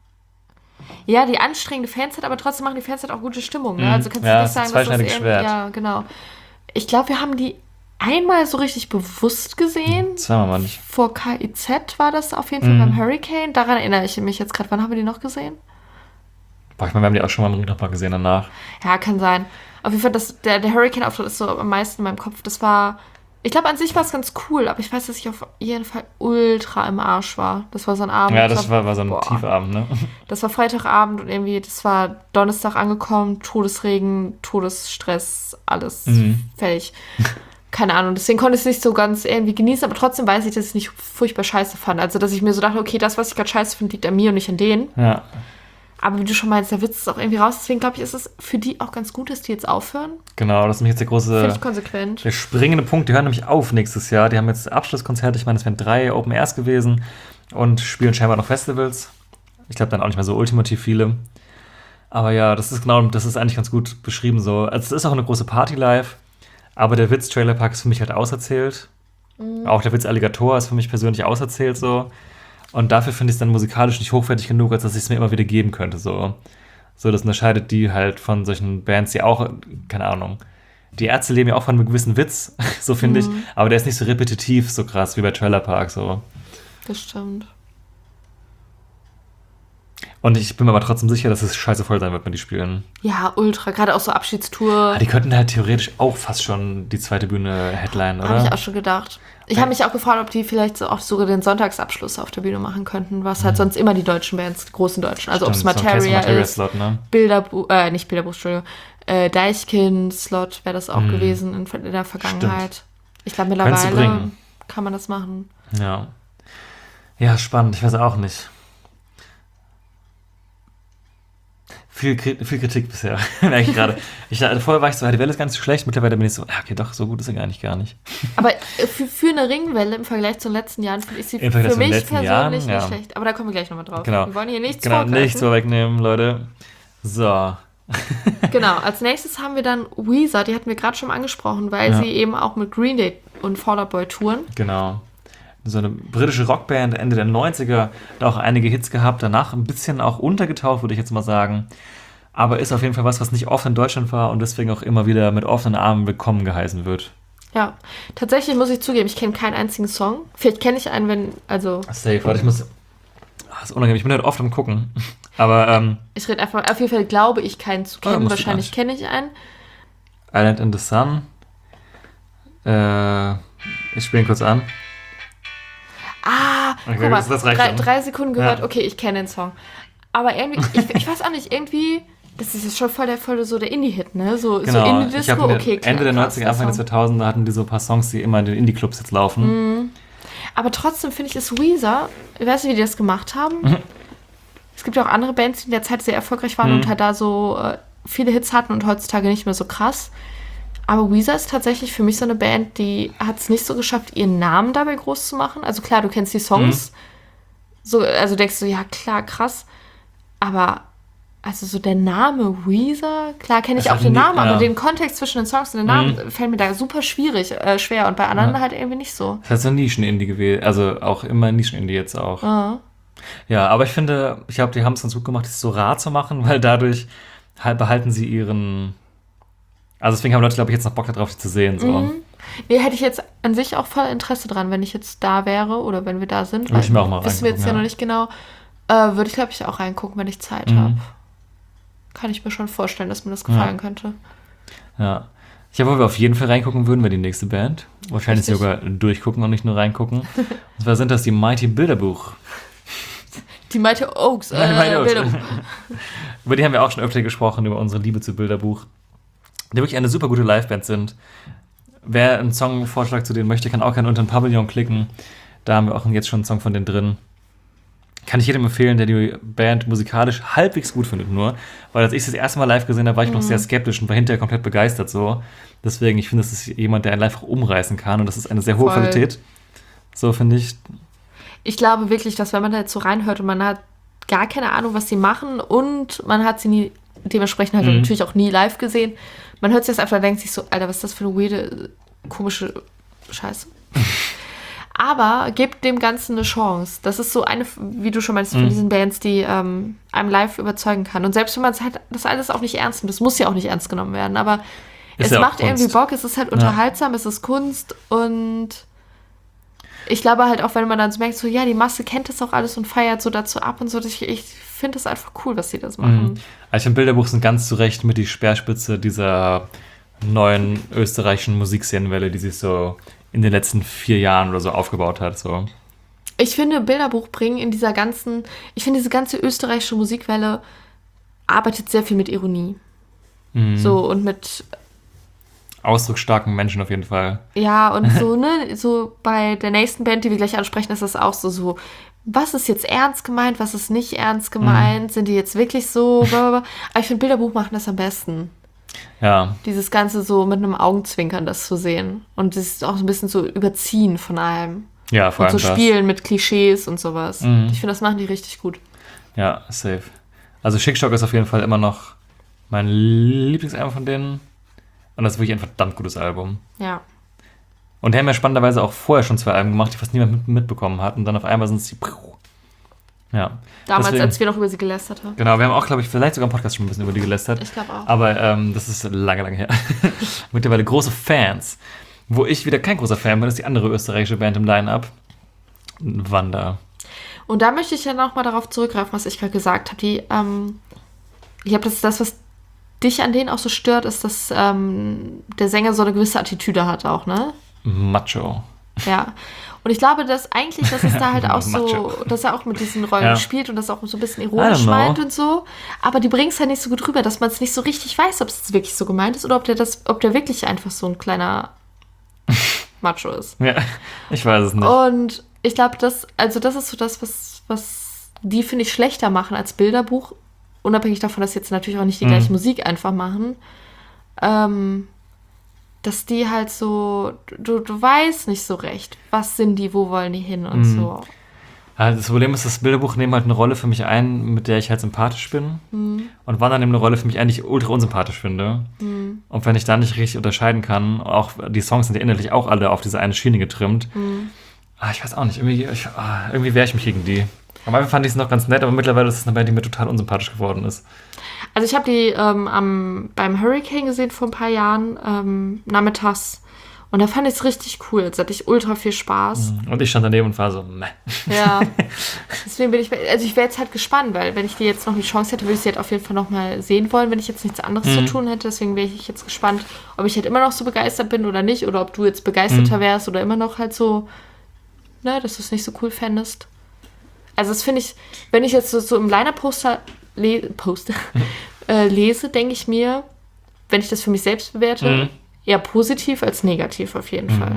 ja, die anstrengende Fans hat, aber trotzdem machen die Fans halt auch gute Stimmung. Ne? Mhm. Also kannst du Ja, nicht es ist ein sagen, dass das zweischneidiges irgendwie, Schwert. ja, genau. Ich glaube, wir haben die einmal so richtig bewusst gesehen. Zweimal mal nicht. Vor K I Z war das auf jeden Fall Mhm. beim Hurricane. Daran erinnere ich mich jetzt gerade. Wann haben wir die noch gesehen? Boah, ich meine, wir haben die auch schon mal noch mal gesehen danach. Ja, kann sein. Auf jeden Fall, das, der, der Hurricane-Auftritt ist so am meisten in meinem Kopf. Das war, ich glaube, an sich war es ganz cool, aber ich weiß, dass ich auf jeden Fall ultra im Arsch war. Das war so ein Abend. Ja, ich das glaub, war, war so ein boah. Tiefabend, ne? Das war Freitagabend und irgendwie, das war Donnerstag angekommen, Todesregen, Todesstress, alles Mhm. fertig. Keine Ahnung, deswegen konnte ich es nicht so ganz irgendwie genießen, aber trotzdem weiß ich, dass ich es nicht furchtbar scheiße fand. Also, dass ich mir so dachte, okay, das, was ich gerade scheiße finde, liegt an mir und nicht an denen. Ja. Aber wie du schon meinst, der Witz ist auch irgendwie raus. Deswegen glaube ich, ist es für die auch ganz gut, dass die jetzt aufhören. Genau, das ist nämlich jetzt der große, Finde ich konsequent. der springende Punkt. Die hören nämlich auf nächstes Jahr. Die haben jetzt Abschlusskonzerte. Ich meine, es wären drei Open Airs gewesen und spielen scheinbar noch Festivals. Ich glaube, dann auch nicht mehr so ultimativ viele. Aber ja, das ist genau, das ist eigentlich ganz gut beschrieben so. Also es ist auch eine große Party live, aber der Witz Trailer Park ist für mich halt auserzählt. Mhm. Auch der Witz Alligator ist für mich persönlich auserzählt so. Und dafür finde ich es dann musikalisch nicht hochwertig genug, als dass ich es mir immer wieder geben könnte. So. so, das unterscheidet die halt von solchen Bands, die auch, keine Ahnung, die Ärzte leben ja auch von einem gewissen Witz, so finde ich. Aber der ist nicht so repetitiv, so krass wie bei Trailer Park. So. Das stimmt. Und ich bin mir aber trotzdem sicher, dass es scheiße voll sein wird, wenn die spielen. Ja, ultra. Gerade auch so Abschiedstour. Ah, die könnten halt theoretisch auch fast schon die zweite Bühne headline, oder? Habe ich auch schon gedacht. Ich habe mich auch gefragt, ob die vielleicht so auch sogar den Sonntagsabschluss auf der Bühne machen könnten, was halt sonst immer die deutschen Bands, die großen Deutschen, also ob es Stimmt, so ein Materia Materia ist, Slot, ne? Bilderbuch, äh, nicht Bilderbuch, Entschuldigung, Äh, Deichkind-Slot wäre das auch Mhm. gewesen in, in der Vergangenheit. Stimmt. Ich glaube, Könntest du mittlerweile bringen. kann man das machen. Ja. Ja, spannend. Ich weiß auch nicht. Viel, Kri- viel Kritik bisher, merke ich gerade. Ich, dachte, vorher war ich so, ja, die Welle ist ganz schlecht. Mittlerweile bin ich so, ja, okay, doch, so gut ist sie gar nicht, gar nicht. Aber äh, für, für eine Ringwelle im Vergleich zu den letzten Jahren finde ich sie Im Vergleich für zu den mich letzten persönlich Jahren, nicht ja. schlecht. Aber da kommen wir gleich nochmal drauf. Genau. Wir wollen hier nichts Genau, vorgreifen. nichts vorwegnehmen, Leute. So. Genau, als nächstes haben wir dann Weezer, die hatten wir gerade schon mal angesprochen, weil Ja. sie eben auch mit Green Day und Fall Out Boy touren. Genau. So eine britische Rockband, Ende der neunziger, da auch einige Hits gehabt, danach ein bisschen auch untergetaucht, würde ich jetzt mal sagen. Aber ist auf jeden Fall was, was nicht oft in Deutschland war und deswegen auch immer wieder mit offenen Armen willkommen geheißen wird. Ja, tatsächlich muss ich zugeben, ich kenne keinen einzigen Song. Vielleicht kenne ich einen, wenn, also Safe, warte, ich muss. Ah, das ist unangenehm, ich bin halt oft am Gucken. Aber, ähm, ich rede einfach, auf jeden Fall glaube ich keinen zu Ah, kennen, musst du wahrscheinlich gar kenne ich einen. Island in the Sun. Äh, ich spiele ihn kurz an. Ah, Okay, guck mal, das- das reicht drei, dann. drei Sekunden gehört, Ja. okay, ich kenne den Song. Aber irgendwie, ich, ich weiß auch nicht, irgendwie, das ist jetzt schon voll der, voll so der Indie-Hit, ne? So, so Genau, ich Indie-Disco, habe okay, klar, Ende der krass, neunziger, Anfang der Song. zweitausender hatten die so ein paar Songs, die immer in den Indie-Clubs jetzt laufen. Aber trotzdem finde ich, ist Weezer, ich weiß nicht, wie die das gemacht haben. Mhm. Es gibt ja auch andere Bands, die in der Zeit sehr erfolgreich waren Mhm. und halt da so äh, viele Hits hatten und heutzutage nicht mehr so krass. Aber Weezer ist tatsächlich für mich so eine Band, die hat es nicht so geschafft, ihren Namen dabei groß zu machen. Also klar, du kennst die Songs. Mhm. So, also denkst du, ja klar, krass. Aber also so der Name Weezer, klar kenne ich Das auch hat den nie- Namen, ja. aber den Kontext zwischen den Songs und den Namen fällt mir da super schwierig, äh, schwer. Und bei anderen Ja. halt irgendwie nicht so. Das heißt so Nischen-Indie gewesen, also auch immer Nischen-Indie jetzt auch. Ja. Ja, aber ich finde, ich glaube, die haben es ganz gut gemacht, das so rar zu machen, weil dadurch halt behalten sie ihren. Also deswegen haben Leute, glaube ich, jetzt noch Bock darauf, die zu sehen. So. Mhm. Nee, hätte ich jetzt an sich auch voll Interesse dran, wenn ich jetzt da wäre oder wenn wir da sind. Würde ich mir auch mal wissen wir jetzt ja, reingucken, noch ja. nicht genau. Äh, würde ich, glaube ich, auch reingucken, wenn ich Zeit Mhm. habe. Kann ich mir schon vorstellen, dass mir das gefallen Ja. könnte. Ja. Ich glaube, wo wir auf jeden Fall reingucken würden, wäre die nächste Band. Wahrscheinlich Richtig. sogar durchgucken und nicht nur reingucken. Und zwar sind das die Mighty Bilderbuch. Die Mighty Oaks. Äh, Mighty Oaks. Bilderbuch. Über die haben wir auch schon öfter gesprochen, über unsere Liebe zu Bilderbuch. Die wirklich eine super gute Liveband sind. Wer einen Songvorschlag zu denen möchte, kann auch gerne unter den Pavillon klicken. Da haben wir auch jetzt schon einen Song von denen drin. Kann ich jedem empfehlen, der die Band musikalisch halbwegs gut findet nur. Weil als ich das erste Mal live gesehen habe, war ich noch sehr skeptisch und war hinterher komplett begeistert so. Deswegen, ich finde, das ist jemand, der einen live auch umreißen kann. Und das ist eine sehr hohe Voll. Qualität. So finde ich. Ich glaube wirklich, dass wenn man da jetzt so reinhört und man hat gar keine Ahnung, was sie machen und man hat sie nie, dementsprechend halt Mhm. natürlich auch nie live gesehen, man hört sich das einfach und denkt sich so, Alter, was ist das für eine weirde, komische Scheiße. Aber gebt dem Ganzen eine Chance. Das ist so eine, wie du schon meinst, von Mhm. diesen Bands, die ähm, einem live überzeugen kann. Und selbst wenn man es halt, das alles auch nicht ernst nimmt, das muss ja auch nicht ernst genommen werden, aber Ist es ja auch macht irgendwie Kunst. Bock, es ist halt unterhaltsam, es ist Kunst und ich glaube halt auch, wenn man dann so merkt, so ja, die Masse kennt das auch alles und feiert so dazu ab und so, ich, ich finde das einfach cool, was sie das machen. Mhm. Also ich finde, Bilderbuch sind ganz zu Recht mit die Speerspitze dieser neuen österreichischen Musikszenenwelle, die sich so in den letzten vier Jahren oder so aufgebaut hat. So. Ich finde, Bilderbuch bringen in dieser ganzen, ich finde, diese ganze österreichische Musikwelle arbeitet sehr viel mit Ironie. Mhm. So und mit, Ausdrucksstarken Menschen auf jeden Fall. ja, und so, ne, so bei der nächsten Band, die wir gleich ansprechen, ist das auch so, so, was ist jetzt ernst gemeint, was ist nicht ernst gemeint, sind die jetzt wirklich so, blablabla. Aber ich finde, Bilderbuch machen das am besten. Ja, Dieses Ganze so mit einem Augenzwinkern das zu sehen. Und das ist auch so ein bisschen so überziehen von allem. ja, vor Und allem so das. spielen mit Klischees und sowas. Mhm. Ich finde, das machen die richtig gut. Ja, safe. Also Schickstock ist auf jeden Fall immer noch mein Lieblingsalbum von denen. Und das ist wirklich ein verdammt gutes Album. Ja. Und die haben ja spannenderweise auch vorher schon zwei Alben gemacht, die fast niemand mit, mitbekommen hat. Und dann auf einmal sind sie. Ja. Damals, Deswegen- als wir noch über sie gelästert haben. Genau, wir haben auch, glaube ich, vielleicht sogar im Podcast schon ein bisschen über die gelästert. Ich glaube auch. Aber ähm, das ist lange, lange her. Mittlerweile große Fans. Wo ich wieder kein großer Fan bin, ist die andere österreichische Band im Line-Up. Wanda. Und da möchte ich ja nochmal darauf zurückgreifen, was ich gerade gesagt habe. Die, ähm, ich glaube, das ist das, was dich an denen auch so stört, ist, dass ähm, der Sänger so eine gewisse Attitüde hat auch, ne? Macho. Ja. Und ich glaube, dass eigentlich, dass es da halt auch so, Macho. dass er auch mit diesen Rollen Ja. spielt und das auch so ein bisschen I ironisch don't know. meint und so. Aber die bringen es halt nicht so gut rüber, dass man es nicht so richtig weiß, ob es wirklich so gemeint ist oder ob der das, ob der wirklich einfach so ein kleiner Macho ist. Ja, ich weiß es nicht. Und ich glaube, das, also das ist so das, was, was die, finde ich, schlechter machen als Bilderbuch. Unabhängig davon, dass sie jetzt natürlich auch nicht die Mhm. gleiche Musik einfach machen. Ähm, dass die halt so, du, du weißt nicht so recht, was sind die, wo wollen die hin und Mhm. so. Ja, das Problem ist, das Bilderbuch nimmt halt eine Rolle für mich ein, mit der ich halt sympathisch bin. Mhm. Und Wanda nimmt eine Rolle für mich ein, die ich ultra unsympathisch finde. Mhm. Und wenn ich da nicht richtig unterscheiden kann, auch die Songs sind ja innerlich auch alle auf diese eine Schiene getrimmt. Mhm. Ah, ich weiß auch nicht, irgendwie, ich, ah, irgendwie wehre ich mich gegen die. Am Anfang fand ich es noch ganz nett, aber mittlerweile ist es eine Band, die mir total unsympathisch geworden ist. Also ich habe die ähm, am, beim Hurricane gesehen vor ein paar Jahren, ähm, nachmittags. Und da fand ich es richtig cool. Jetzt hatte ich ultra viel Spaß. Und ich stand daneben und war so, meh. Ja. Deswegen bin ich, also ich wäre jetzt halt gespannt, weil wenn ich die jetzt noch die Chance hätte, würde ich sie halt auf jeden Fall noch mal sehen wollen, wenn ich jetzt nichts anderes Mhm. zu tun hätte. Deswegen wäre ich jetzt gespannt, ob ich halt immer noch so begeistert bin oder nicht. Oder ob du jetzt begeisterter Mhm. wärst oder immer noch halt so, ne, dass du es nicht so cool fändest. Also das finde ich, wenn ich jetzt so, so im Liner-Poster le Poster, äh, lese, denke ich mir, wenn ich das für mich selbst bewerte, Mhm. eher positiv als negativ auf jeden Mhm. Fall.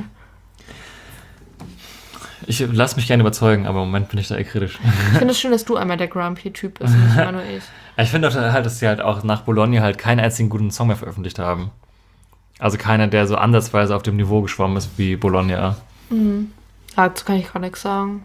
Ich lasse mich gerne überzeugen, aber im Moment bin ich da eher kritisch. Ich finde es schön, dass du einmal der Grumpy-Typ bist und nicht immer nur ich. Ich finde auch halt, dass sie halt auch nach Bologna halt keinen einzigen guten Song mehr veröffentlicht haben. Also keiner, der so ansatzweise auf dem Niveau geschwommen ist wie Bologna. Mhm. Dazu kann ich gar nichts sagen.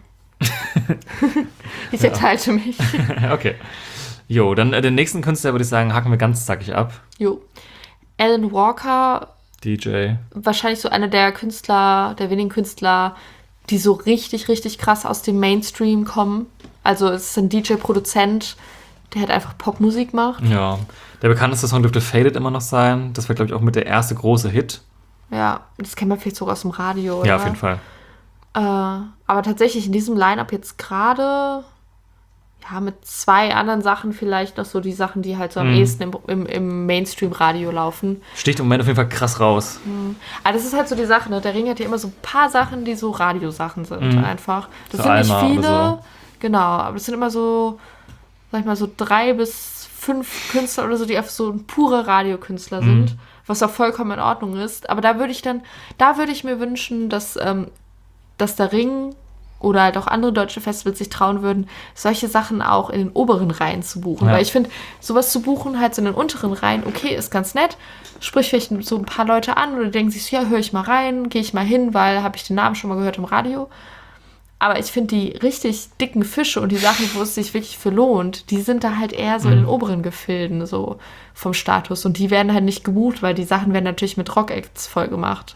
Ich enthalte mich. Okay. Jo, dann äh, den nächsten Künstler würde ich sagen, hacken wir ganz zackig ab. Jo. Alan Walker, D J. wahrscheinlich so einer der Künstler, der wenigen Künstler, die so richtig, richtig krass aus dem Mainstream kommen. Also es ist ein D J-Produzent, der halt einfach Popmusik macht. Ja. Der bekannteste Song dürfte Faded immer noch sein. Das war, glaube ich, auch mit der erste große Hit. Ja, das kennt man vielleicht sogar aus dem Radio, oder? Ja, auf jeden Fall. Äh, aber tatsächlich in diesem Line-Up jetzt gerade, ja, mit zwei anderen Sachen vielleicht noch so die Sachen, die halt so am Mhm. ehesten im, im, im Mainstream-Radio laufen. Sticht im Moment auf jeden Fall krass raus. Aber das ist halt so die Sache, ne? Der Ring hat ja immer so ein paar Sachen, die so Radiosachen sind Mhm. einfach. Das So sind nicht Alma oder viele, so. genau, aber das sind immer so, sag ich mal, so drei bis fünf Künstler oder so, die einfach so pure Radiokünstler Mhm. sind, was auch vollkommen in Ordnung ist. Aber da würde ich dann, da würde ich mir wünschen, dass, ähm, dass der Ring oder halt auch andere deutsche Festivals sich trauen würden, solche Sachen auch in den oberen Reihen zu buchen. Ja. Weil ich finde, sowas zu buchen halt so in den unteren Reihen, okay, ist ganz nett. Sprich vielleicht so ein paar Leute an oder denken sich so, ja, höre ich mal rein, gehe ich mal hin, weil habe ich den Namen schon mal gehört im Radio. Aber ich finde die richtig dicken Fische und die Sachen, wo es sich wirklich für lohnt, die sind da halt eher so in den oberen Gefilden so vom Status. Und die werden halt nicht gebucht, weil die Sachen werden natürlich mit Rock-Acts voll gemacht.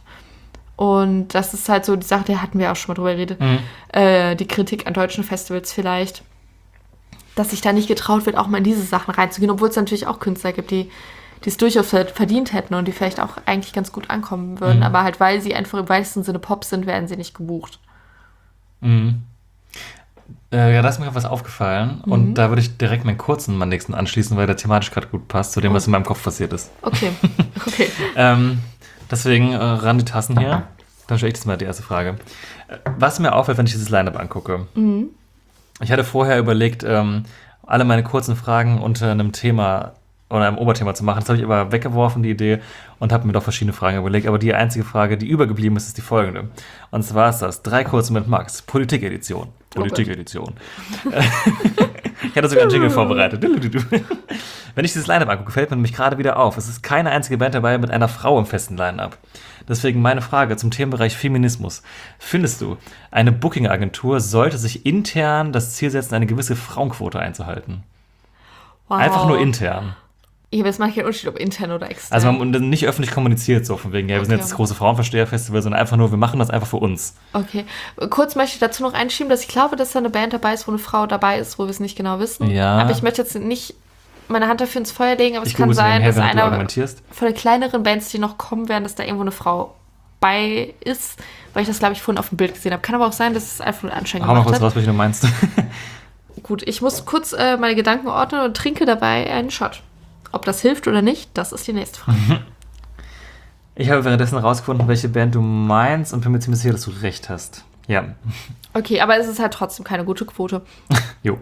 Und das ist halt so die Sache, da hatten wir auch schon mal drüber geredet, Mhm. äh, die Kritik an deutschen Festivals vielleicht, dass sich da nicht getraut wird, auch mal in diese Sachen reinzugehen, obwohl es natürlich auch Künstler gibt, die die es durchaus verdient hätten und die vielleicht auch eigentlich ganz gut ankommen würden. Mhm. Aber halt, weil sie einfach im weitesten Sinne Pop sind, werden sie nicht gebucht. Mhm. Äh, ja, da ist mir was aufgefallen. Mhm. Und da würde ich direkt meinen kurzen meinen nächsten anschließen, weil der thematisch gerade gut passt zu dem, Oh. was in meinem Kopf passiert ist. Okay, okay. Ähm, deswegen äh, ran die Tassen hier. Dann stelle ich das mal die erste Frage. Äh, Was mir auffällt, wenn ich dieses Line-Up angucke. Mhm. Ich hatte vorher überlegt, ähm, alle meine kurzen Fragen unter einem Thema oder einem Oberthema zu machen. Das habe ich aber weggeworfen, die Idee, und habe mir doch verschiedene Fragen überlegt. Aber die einzige Frage, die übergeblieben ist, ist die folgende. Und zwar ist das drei kurze mit Max, Politik-Edition. Politik-Edition. Ich hatte sogar einen Jingle vorbereitet. Wenn ich dieses Line-Up angucke, fällt mir nämlich gerade wieder auf. Es ist keine einzige Band dabei mit einer Frau im festen Line-Up. Deswegen meine Frage zum Themenbereich Feminismus. Findest du, eine Booking-Agentur sollte sich intern das Ziel setzen, eine gewisse Frauenquote einzuhalten? Wow. Einfach nur intern. Ja, aber es macht keinen Unterschied, ob intern oder extern. Also man nicht öffentlich kommuniziert, so von wegen, ja, wir sind Okay. jetzt das große Frauenversteher-Festival, sondern einfach nur, wir machen das einfach für uns. Okay. Kurz möchte ich dazu noch einschieben, dass ich glaube, dass da eine Band dabei ist, wo eine Frau dabei ist, wo wir es nicht genau wissen. Ja. Aber ich möchte jetzt nicht meine Hand dafür ins Feuer legen, aber es Ich kann google sein, nebenher, dass während du einer argumentierst. von den kleineren Bands, die noch kommen werden, dass da irgendwo eine Frau bei ist, weil ich das, glaube ich, vorhin auf dem Bild gesehen habe. Kann aber auch sein, dass es einfach nur anscheinend Hau mal gemacht kurz hat. raus, was du meinst. Gut, ich muss kurz äh, meine Gedanken ordnen und trinke dabei einen Shot. Ob das hilft oder nicht, das ist die nächste Frage. Ich habe währenddessen herausgefunden, welche Band du meinst und bin mir ziemlich sicher, dass du recht hast. Ja. Okay, aber es ist halt trotzdem keine gute Quote. Jo.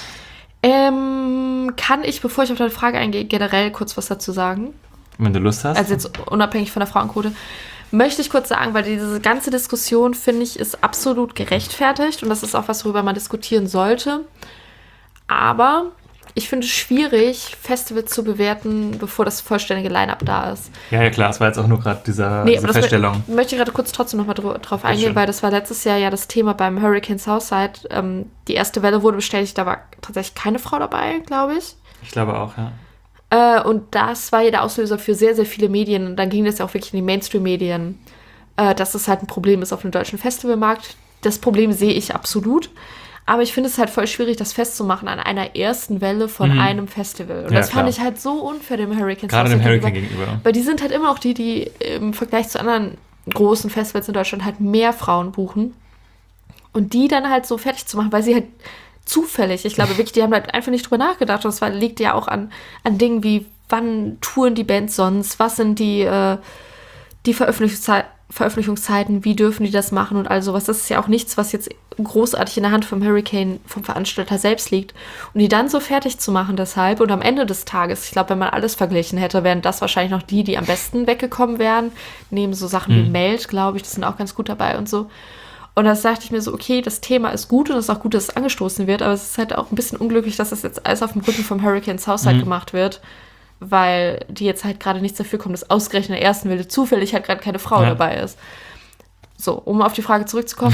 Ähm, kann ich, bevor ich auf deine Frage eingehe, generell kurz was dazu sagen? Wenn du Lust hast. Also jetzt unabhängig von der Frauenquote. Möchte ich kurz sagen, weil diese ganze Diskussion, finde ich, ist absolut gerechtfertigt und das ist auch was, worüber man diskutieren sollte. Aber ich finde es schwierig, Festivals zu bewerten, bevor das vollständige Line-Up da ist. Ja, ja, klar, das war jetzt auch nur gerade dieser, Nee, diese aber das Feststellung. mö- möchte ich gerade kurz trotzdem nochmal dr- drauf Sehr eingehen, schön. weil das war letztes Jahr ja das Thema beim Hurricane Southside. Ähm, die erste Welle wurde bestätigt, da war tatsächlich keine Frau dabei, glaube ich. Ich glaube auch, ja. Äh, und das war ja der Auslöser für sehr, sehr viele Medien. Und dann ging das ja auch wirklich in die Mainstream-Medien, äh, dass es halt ein Problem ist auf dem deutschen Festivalmarkt. Das Problem sehe ich absolut. Aber ich finde es halt voll schwierig, das festzumachen an einer ersten Welle von Mhm. einem Festival. Und Ja, das fand klar. ich halt so unfair dem Hurricane Gerade dem Southside Hurricane gegenüber. Weil die sind halt immer auch die, die im Vergleich zu anderen großen Festivals in Deutschland halt mehr Frauen buchen. Und die dann halt so fertig zu machen, weil sie halt zufällig, ich glaube wirklich, die haben halt einfach nicht drüber nachgedacht. Und das war, liegt ja auch an, an Dingen wie, wann touren die Bands sonst, was sind die, äh, die Veröffentlichungszei- Veröffentlichungszeiten, wie dürfen die das machen und all sowas. Das ist ja auch nichts, was jetzt großartig in der Hand vom Hurricane, vom Veranstalter selbst liegt. Und die dann so fertig zu machen deshalb und am Ende des Tages, ich glaube, wenn man alles verglichen hätte, wären das wahrscheinlich noch die, die am besten weggekommen wären. Neben so Sachen wie Mhm. Melt, glaube ich, das sind auch ganz gut dabei und so. Und da dachte ich mir so, okay, das Thema ist gut und es ist auch gut, dass es angestoßen wird, aber es ist halt auch ein bisschen unglücklich, dass das jetzt alles auf dem Rücken vom Hurricane Southside Mhm. gemacht wird, weil die jetzt halt gerade nichts dafür kommen, dass ausgerechnet in der ersten Welle zufällig halt gerade keine Frau Ja. dabei ist. So, um auf die Frage zurückzukommen.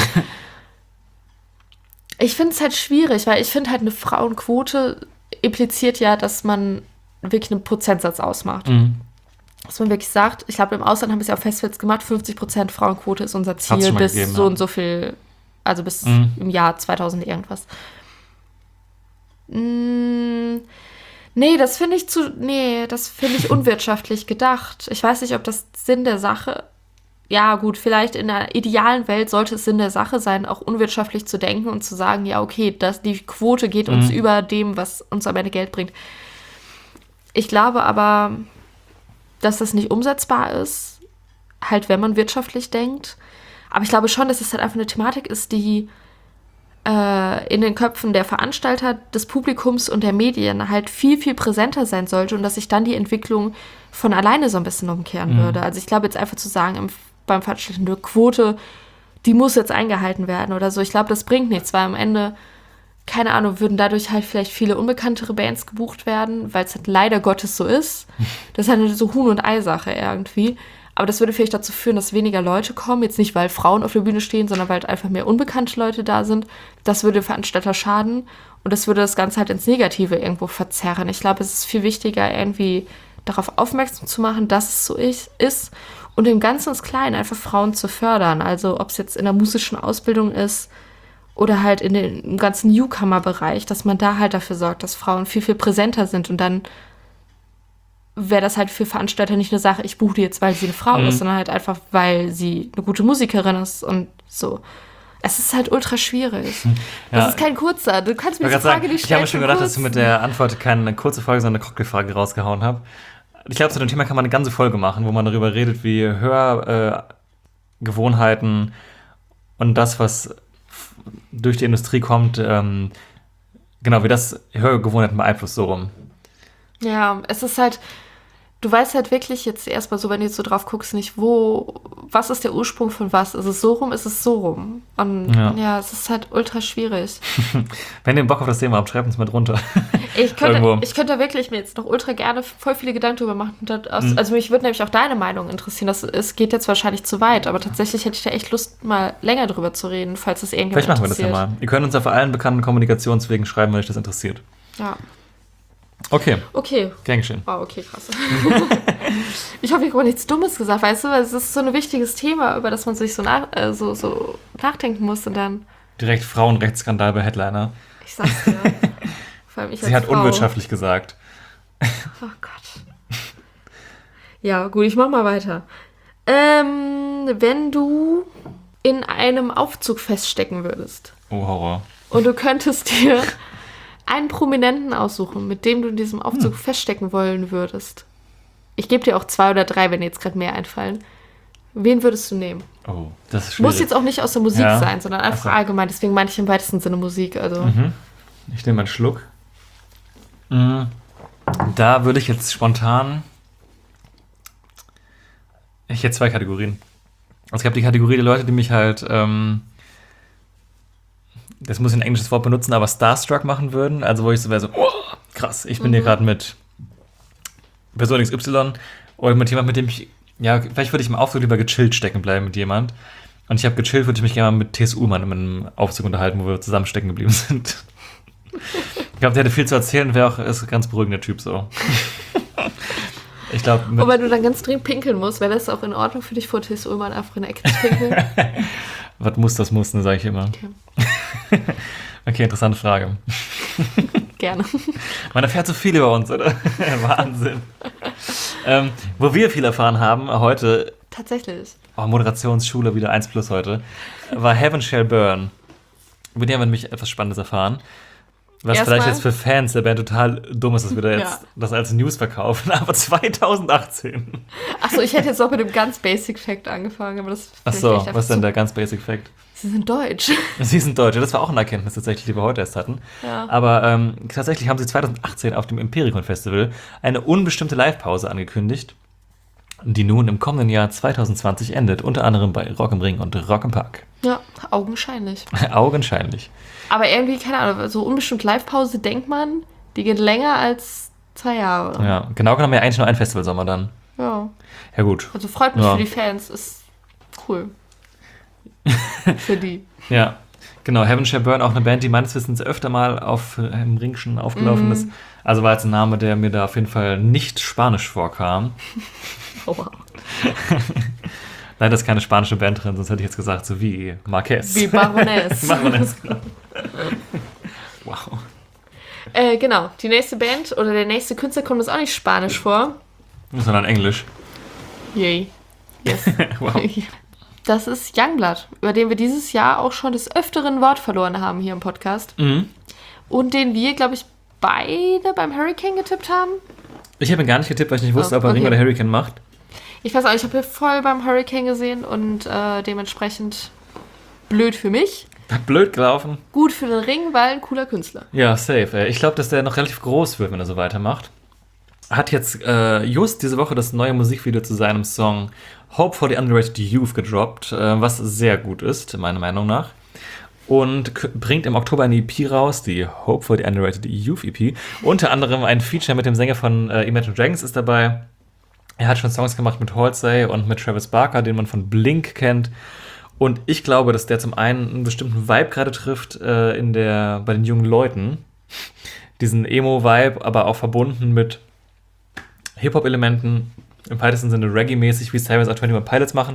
Ich finde es halt schwierig, weil ich finde halt eine Frauenquote impliziert ja, dass man wirklich einen Prozentsatz ausmacht. Mhm. Dass man wirklich sagt, ich glaube, im Ausland haben wir es ja auf Festivals gemacht, fünfzig Prozent Frauenquote ist unser Hat's Ziel schon mal bis gegeben, so ja. und so viel, also bis Mhm. im Jahr zweitausend irgendwas. Mm, nee, das finde ich zu, nee, das finde ich unwirtschaftlich gedacht. Ich weiß nicht, ob das Sinn der Sache, ja gut, vielleicht in einer idealen Welt sollte es Sinn der Sache sein, auch unwirtschaftlich zu denken und zu sagen, ja okay, das, die Quote geht uns Mhm. über dem, was uns am Ende Geld bringt. Ich glaube aber, dass das nicht umsetzbar ist, halt wenn man wirtschaftlich denkt. Aber ich glaube schon, dass es halt einfach eine Thematik ist, die äh, in den Köpfen der Veranstalter, des Publikums und der Medien halt viel, viel präsenter sein sollte und dass sich dann die Entwicklung von alleine so ein bisschen umkehren Mhm. würde. Also ich glaube jetzt einfach zu sagen, im, beim Veranstalter eine Quote, die muss jetzt eingehalten werden oder so. Ich glaube, das bringt nichts, weil am Ende, keine Ahnung, würden dadurch halt vielleicht viele unbekanntere Bands gebucht werden, weil es halt leider Gottes so ist. Das ist halt eine so Huhn- und Ei-Sache irgendwie. Aber das würde vielleicht dazu führen, dass weniger Leute kommen. Jetzt nicht, weil Frauen auf der Bühne stehen, sondern weil halt einfach mehr unbekannte Leute da sind. Das würde dem Veranstalter schaden. Und das würde das Ganze halt ins Negative irgendwo verzerren. Ich glaube, es ist viel wichtiger, irgendwie darauf aufmerksam zu machen, dass es so ist. Und im Ganzen ins Kleine einfach Frauen zu fördern. Also ob es jetzt in der musischen Ausbildung ist oder halt in den, im ganzen Newcomer-Bereich, dass man da halt dafür sorgt, dass Frauen viel, viel präsenter sind. Und dann wäre das halt für Veranstalter nicht eine Sache, ich buche die jetzt, weil sie eine Frau Mhm. ist, sondern halt einfach, weil sie eine gute Musikerin ist und so. Es ist halt ultra schwierig. Ja. Das ist kein kurzer. Du kannst mir Ich diese wollte gerade Frage sagen, nicht ich stellen. habe mir schon gedacht, dass ich mit der Antwort keine kurze Folge, sondern eine Cocktailfrage rausgehauen habe. Ich glaube, zu dem Thema kann man eine ganze Folge machen, wo man darüber redet, wie Hörgewohnheiten und das, was f- durch die Industrie kommt, ähm, genau, wie das Hörgewohnheiten beeinflusst, so rum. Ja, es ist halt, du weißt halt wirklich jetzt erstmal so, wenn du jetzt so drauf guckst, nicht wo, was ist der Ursprung von was? Ist es so rum, ist es so rum? Und Ja. ja, es ist halt ultra schwierig. Wenn ihr Bock auf das Thema habt, schreibt uns mit runter. Ich könnte, Irgendwo. ich könnte da wirklich mir jetzt noch ultra gerne voll viele Gedanken drüber machen. Das, aus, Mhm. Also mich würde nämlich auch deine Meinung interessieren. Das, es geht jetzt wahrscheinlich zu weit, aber tatsächlich hätte ich da echt Lust, mal länger drüber zu reden, falls es irgendjemand Vielleicht machen wir das ja interessiert. mal. Ihr könnt uns auf allen bekannten Kommunikationswegen schreiben, wenn euch das interessiert. Ja. Okay, Okay. gern geschehen. Oh, okay, krass. Ich hoffe, ich habe nichts Dummes gesagt, weißt du? Weil es ist so ein wichtiges Thema, über das man sich so, nach, äh, so, so nachdenken muss und dann, Direkt Frauenrechtsskandal bei Headliner. ich sag's dir. Vor allem ich Sie als hat Frau. unwirtschaftlich gesagt. Oh Gott. Ja, gut, ich mach mal weiter. Ähm, wenn du in einem Aufzug feststecken würdest Oh, Horror. und du könntest dir einen Prominenten aussuchen, mit dem du in diesem Aufzug Hm. feststecken wollen würdest. Ich gebe dir auch zwei oder drei, wenn dir jetzt gerade mehr einfallen. Wen würdest du nehmen? Oh, das ist schwierig. Muss jetzt auch nicht aus der Musik Ja. sein, sondern einfach Ach so. allgemein. Deswegen meine ich im weitesten Sinne Musik. Also Mhm. Ich nehme einen Schluck. Mhm. Da würde ich jetzt spontan... Ich hätte zwei Kategorien. Also ich habe die Kategorie der Leute, die mich halt... Ähm, das muss ich ein englisches Wort benutzen, aber starstruck machen würden. Also wo ich so wäre so, oh, krass, ich bin Mhm. hier gerade mit Person X Y oder mit jemandem, mit dem ich... Ja, vielleicht würde ich im Aufzug lieber gechillt stecken bleiben mit jemand. Und ich habe gechillt, würde ich mich gerne mal mit T S Ullmann in einem Aufzug unterhalten, wo wir zusammen stecken geblieben sind. Ich glaube, der hätte viel zu erzählen, wäre auch ist ein ganz beruhigender Typ so. Ich glaube, Und wenn du dann ganz dringend pinkeln musst, wäre das auch in Ordnung für dich, vor T S Ullmann einfach in der Ecke zu pinkeln? was muss, das muss, ne, sage ich immer. Okay. Okay, interessante Frage. Gerne. Man erfährt so viel über uns, oder? Wahnsinn. ähm, wo wir viel erfahren haben heute, Tatsächlich. oh, Moderationsschule wieder eins plus heute, war Heaven Shall Burn. Über die haben wir nämlich etwas Spannendes erfahren. Was Erstmal- vielleicht jetzt für Fans der Band total dumm ist, dass wir da jetzt Ja. das als News verkaufen, aber zweitausendachtzehn. Achso, ich hätte jetzt auch mit dem ganz Basic Fact angefangen, aber das Ach vielleicht so, echt einfach was ist denn zu- der ganz basic Fact? Sie sind deutsch. Sie sind Deutsche, das war auch eine Erkenntnis tatsächlich, die wir heute erst hatten. Ja. Aber ähm, tatsächlich haben sie zweitausendachtzehn auf dem Impericon Festival eine unbestimmte Live-Pause angekündigt, die nun im kommenden Jahr zweitausendzwanzig endet, unter anderem bei Rock im Ring und Rock im Park. Ja, augenscheinlich. Augenscheinlich. Aber irgendwie, keine Ahnung, so unbestimmt Live-Pause denkt man, die geht länger als zwei Jahre. Ja, genau genommen ja eigentlich nur ein Festivalsommer dann. Ja. Ja gut. Also freut mich Ja. für die Fans, ist cool. Für die. Ja, genau. Heaven Shall Burn, auch eine Band, die meines Wissens öfter mal auf äh, im Ring schon aufgelaufen Mhm. ist. Also war jetzt ein Name, der mir da auf jeden Fall nicht spanisch vorkam. Oh, wow. Leider ist keine spanische Band drin, sonst hätte ich jetzt gesagt, so wie Marquez. Wie Baroness. Baroness, genau. Wow. Äh, genau, die nächste Band oder der nächste Künstler kommt uns auch nicht Spanisch vor. Sondern Englisch. Yay. Yes. Wow. Das ist Youngblood, über den wir dieses Jahr auch schon des Öfteren Wort verloren haben hier im Podcast. Mhm. Und den wir, glaube ich, beide beim Hurricane getippt haben. Ich habe ihn gar nicht getippt, weil ich nicht wusste, Oh, ob er Ring okay. oder Hurricane macht. Ich weiß auch, ich habe hier voll beim Hurricane gesehen und äh, dementsprechend blöd für mich. Hat blöd gelaufen. Gut für den Ring, weil ein cooler Künstler. Ja, safe. ey. Ich glaube, dass der noch relativ groß wird, wenn er so weitermacht. Hat jetzt äh, just diese Woche das neue Musikvideo zu seinem Song Hope for the Underrated Youth gedroppt, äh, was sehr gut ist, meiner Meinung nach. Und k- bringt im Oktober eine E P raus, die Hope for the Underrated Youth E P. Unter anderem ein Feature mit dem Sänger von äh, Imagine Dragons ist dabei. Er hat schon Songs gemacht mit Halsey und mit Travis Barker, den man von Blink kennt. Und ich glaube, dass der zum einen einen bestimmten Vibe gerade trifft äh, in der, bei den jungen Leuten. Diesen Emo-Vibe, aber auch verbunden mit Hip-Hop-Elementen, im weitesten Sinne Reggae-mäßig, wie es teilweise auch twenty-one Pilots machen.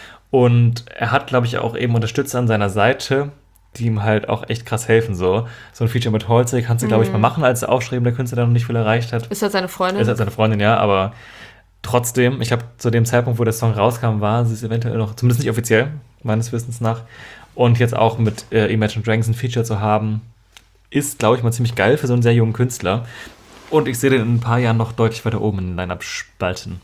Und er hat, glaube ich, auch eben Unterstützer an seiner Seite, die ihm halt auch echt krass helfen. So, so ein Feature mit Halsey kannst du, glaube ich, mal machen als aufstrebender Künstler, der noch nicht viel erreicht hat. Ist das seine Freundin? Ist halt seine Freundin, ja, aber trotzdem, ich habe zu dem Zeitpunkt, wo der Song rauskam, war sie es eventuell noch, zumindest nicht offiziell, meines Wissens nach. Und jetzt auch mit äh, Imagine Dragons ein Feature zu haben, ist, glaube ich, mal ziemlich geil für so einen sehr jungen Künstler. Und ich sehe den in ein paar Jahren noch deutlich weiter oben in den Line-Up spalten.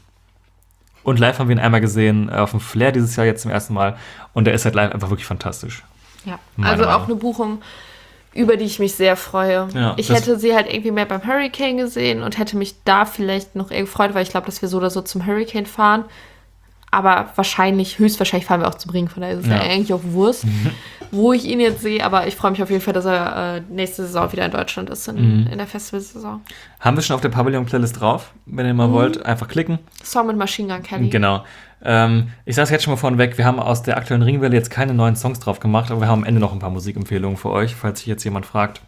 Und live haben wir ihn einmal gesehen, äh, auf dem Flair dieses Jahr jetzt zum ersten Mal. Und der ist halt live einfach wirklich fantastisch. Ja, Meine also auch Meinung. eine Buchung, über die ich mich sehr freue. Ja, ich das- hätte sie halt irgendwie mehr beim Hurricane gesehen und hätte mich da vielleicht noch eher gefreut, weil ich glaube, dass wir so oder so zum Hurricane fahren. Aber wahrscheinlich, höchstwahrscheinlich fahren wir auch zum Ring, von daher ist es ja. Ja. eigentlich auch Wurst, wo ich ihn jetzt sehe. Aber ich freue mich auf jeden Fall, dass er äh, nächste Saison wieder in Deutschland ist, in, Mhm. in der Festivalsaison. Haben wir schon auf der Pavillon-Playlist drauf? Wenn ihr mal Mhm. wollt, einfach klicken. Song mit Machine Gun Kelly. Genau. Ähm, ich sage es jetzt schon mal vorneweg, wir haben aus der aktuellen Ringwelle jetzt keine neuen Songs drauf gemacht, aber wir haben am Ende noch ein paar Musikempfehlungen für euch, falls sich jetzt jemand fragt.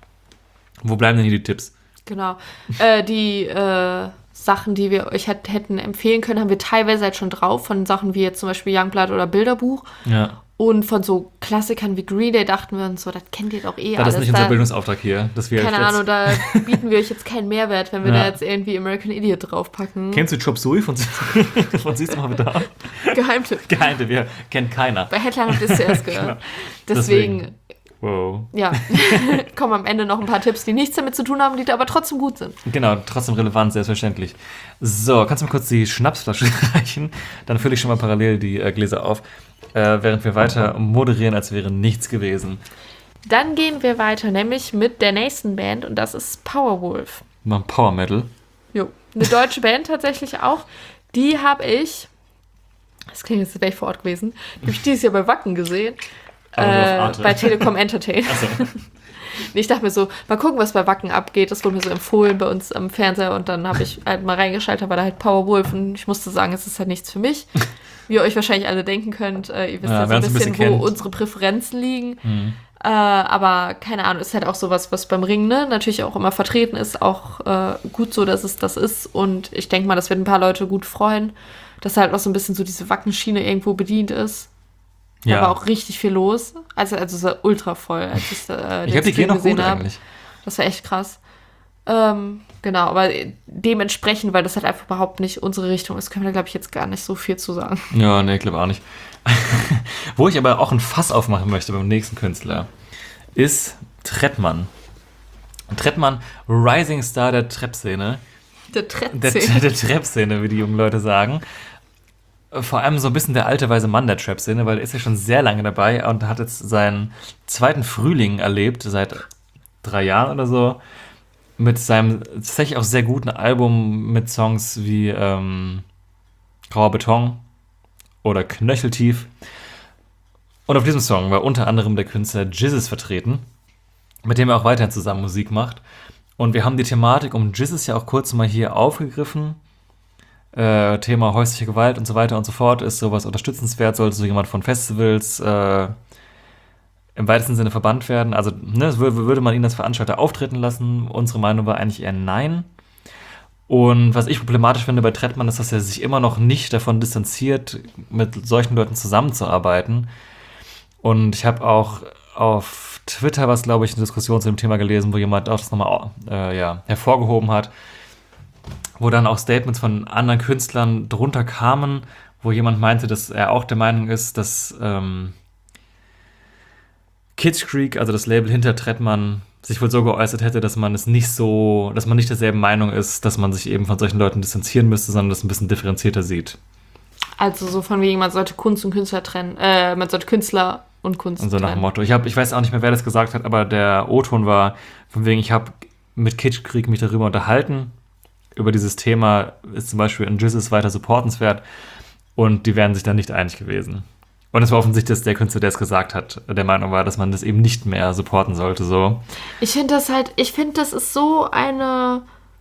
Wo bleiben denn hier die Tipps? Genau. äh, die äh, Sachen, die wir euch hätt, hätten empfehlen können, haben wir teilweise halt schon drauf, von Sachen wie jetzt zum Beispiel Youngblood oder Bilderbuch. Ja. Und von so Klassikern wie Green Day dachten wir uns so, das kennt ihr doch eh Das alles. ist nicht unser Da- Bildungsauftrag hier, dass wir Keine jetzt Ahnung, da bieten wir euch jetzt keinen Mehrwert, wenn wir Ja. da jetzt irgendwie American Idiot draufpacken. Kennst du Chop Suey von, von Siehst du mal da? Geheimtipp. Geheimte, wir kennt keiner. Bei Headline habt ihr es zuerst gehört. Genau. Deswegen, Deswegen. Wow. Ja, kommen am Ende noch ein paar Tipps, die nichts damit zu tun haben, die aber trotzdem gut sind. Genau, trotzdem relevant, selbstverständlich. So, kannst du mir kurz die Schnapsflasche reichen? Dann fülle ich schon mal parallel die äh, Gläser auf, äh, während wir weiter moderieren, als wäre nichts gewesen. Dann gehen wir weiter, nämlich mit der nächsten Band und das ist Powerwolf. Mal Power Metal. Jo, eine deutsche Band tatsächlich auch. Die habe ich, das klingt jetzt, wäre ich vor Ort gewesen, die habe ich dieses Jahr bei Wacken gesehen. Äh, bei Telekom Entertain. So. Ich dachte mir so, mal gucken, was bei Wacken abgeht. Das wurde mir so empfohlen bei uns am Fernseher und dann habe ich halt mal reingeschaltet, da war da halt Powerwolf und ich musste sagen, es ist halt nichts für mich. Wie ihr euch wahrscheinlich alle denken könnt, äh, ihr wisst ja, ja so ein bisschen, ein bisschen wo unsere Präferenzen liegen. Mhm. Äh, aber keine Ahnung, ist halt auch sowas, was beim Ringen ne, natürlich auch immer vertreten ist, auch äh, gut so, dass es das ist und ich denke mal, das wird ein paar Leute gut freuen, dass halt noch so ein bisschen so diese Wackenschiene irgendwo bedient ist. Da ja. war auch richtig viel los. Also, also es war ultra voll, als ich äh, Ich habe die G noch gut hab. eigentlich. Das war echt krass. Ähm, genau, aber dementsprechend, weil das halt einfach überhaupt nicht unsere Richtung ist, können wir da, glaube ich, jetzt gar nicht so viel zu sagen. Ja, nee, ich glaube auch nicht. Wo ich aber auch ein Fass aufmachen möchte beim nächsten Künstler, ist Trettmann. Trettmann, Rising Star der Trap-Szene. Der Trap-Szene. Der, der Trap-Szene, wie die jungen Leute sagen. Vor allem so ein bisschen der alte weise Mann der Trap-Szene, weil er ist ja schon sehr lange dabei und hat jetzt seinen zweiten Frühling erlebt, seit drei Jahren oder so, mit seinem tatsächlich auch sehr guten Album mit Songs wie ähm, Grauer Beton oder Knöcheltief. Und auf diesem Song war unter anderem der Künstler Jizzes vertreten, mit dem er auch weiterhin zusammen Musik macht. Und wir haben die Thematik um Jizzes ja auch kurz mal hier aufgegriffen. Äh, Thema häusliche Gewalt und so weiter und so fort. Ist sowas unterstützenswert? Sollte so jemand von Festivals äh, im weitesten Sinne verbannt werden? Also ne, würde man ihn als Veranstalter auftreten lassen? Unsere Meinung war eigentlich eher nein. Und was ich problematisch finde bei Trettmann ist, dass er sich immer noch nicht davon distanziert, mit solchen Leuten zusammenzuarbeiten. Und ich habe auch auf Twitter was, glaube ich, eine Diskussion zu dem Thema gelesen, wo jemand auch das nochmal äh, ja, hervorgehoben hat, wo dann auch Statements von anderen Künstlern drunter kamen, wo jemand meinte, dass er auch der Meinung ist, dass ähm, Kitschkrieg, also das Label hinter Trettmann, sich wohl so geäußert hätte, dass man es nicht so, dass man nicht derselben Meinung ist, dass man sich eben von solchen Leuten distanzieren müsste, sondern das ein bisschen differenzierter sieht. Also so von wegen, man sollte Kunst und Künstler trennen, äh, man sollte Künstler und Kunst trennen. Und so nach dem Motto. Ich, hab, ich weiß auch nicht mehr, wer das gesagt hat, aber der O-Ton war von wegen, ich habe mit Kitschkrieg mich darüber unterhalten. Über dieses Thema ist zum Beispiel in Jizzes weiter supportenswert und die wären sich dann nicht einig gewesen. Und es war offensichtlich, dass der Künstler, der es gesagt hat, der Meinung war, dass man das eben nicht mehr supporten sollte. So. Ich finde das halt, ich finde, das ist so eine,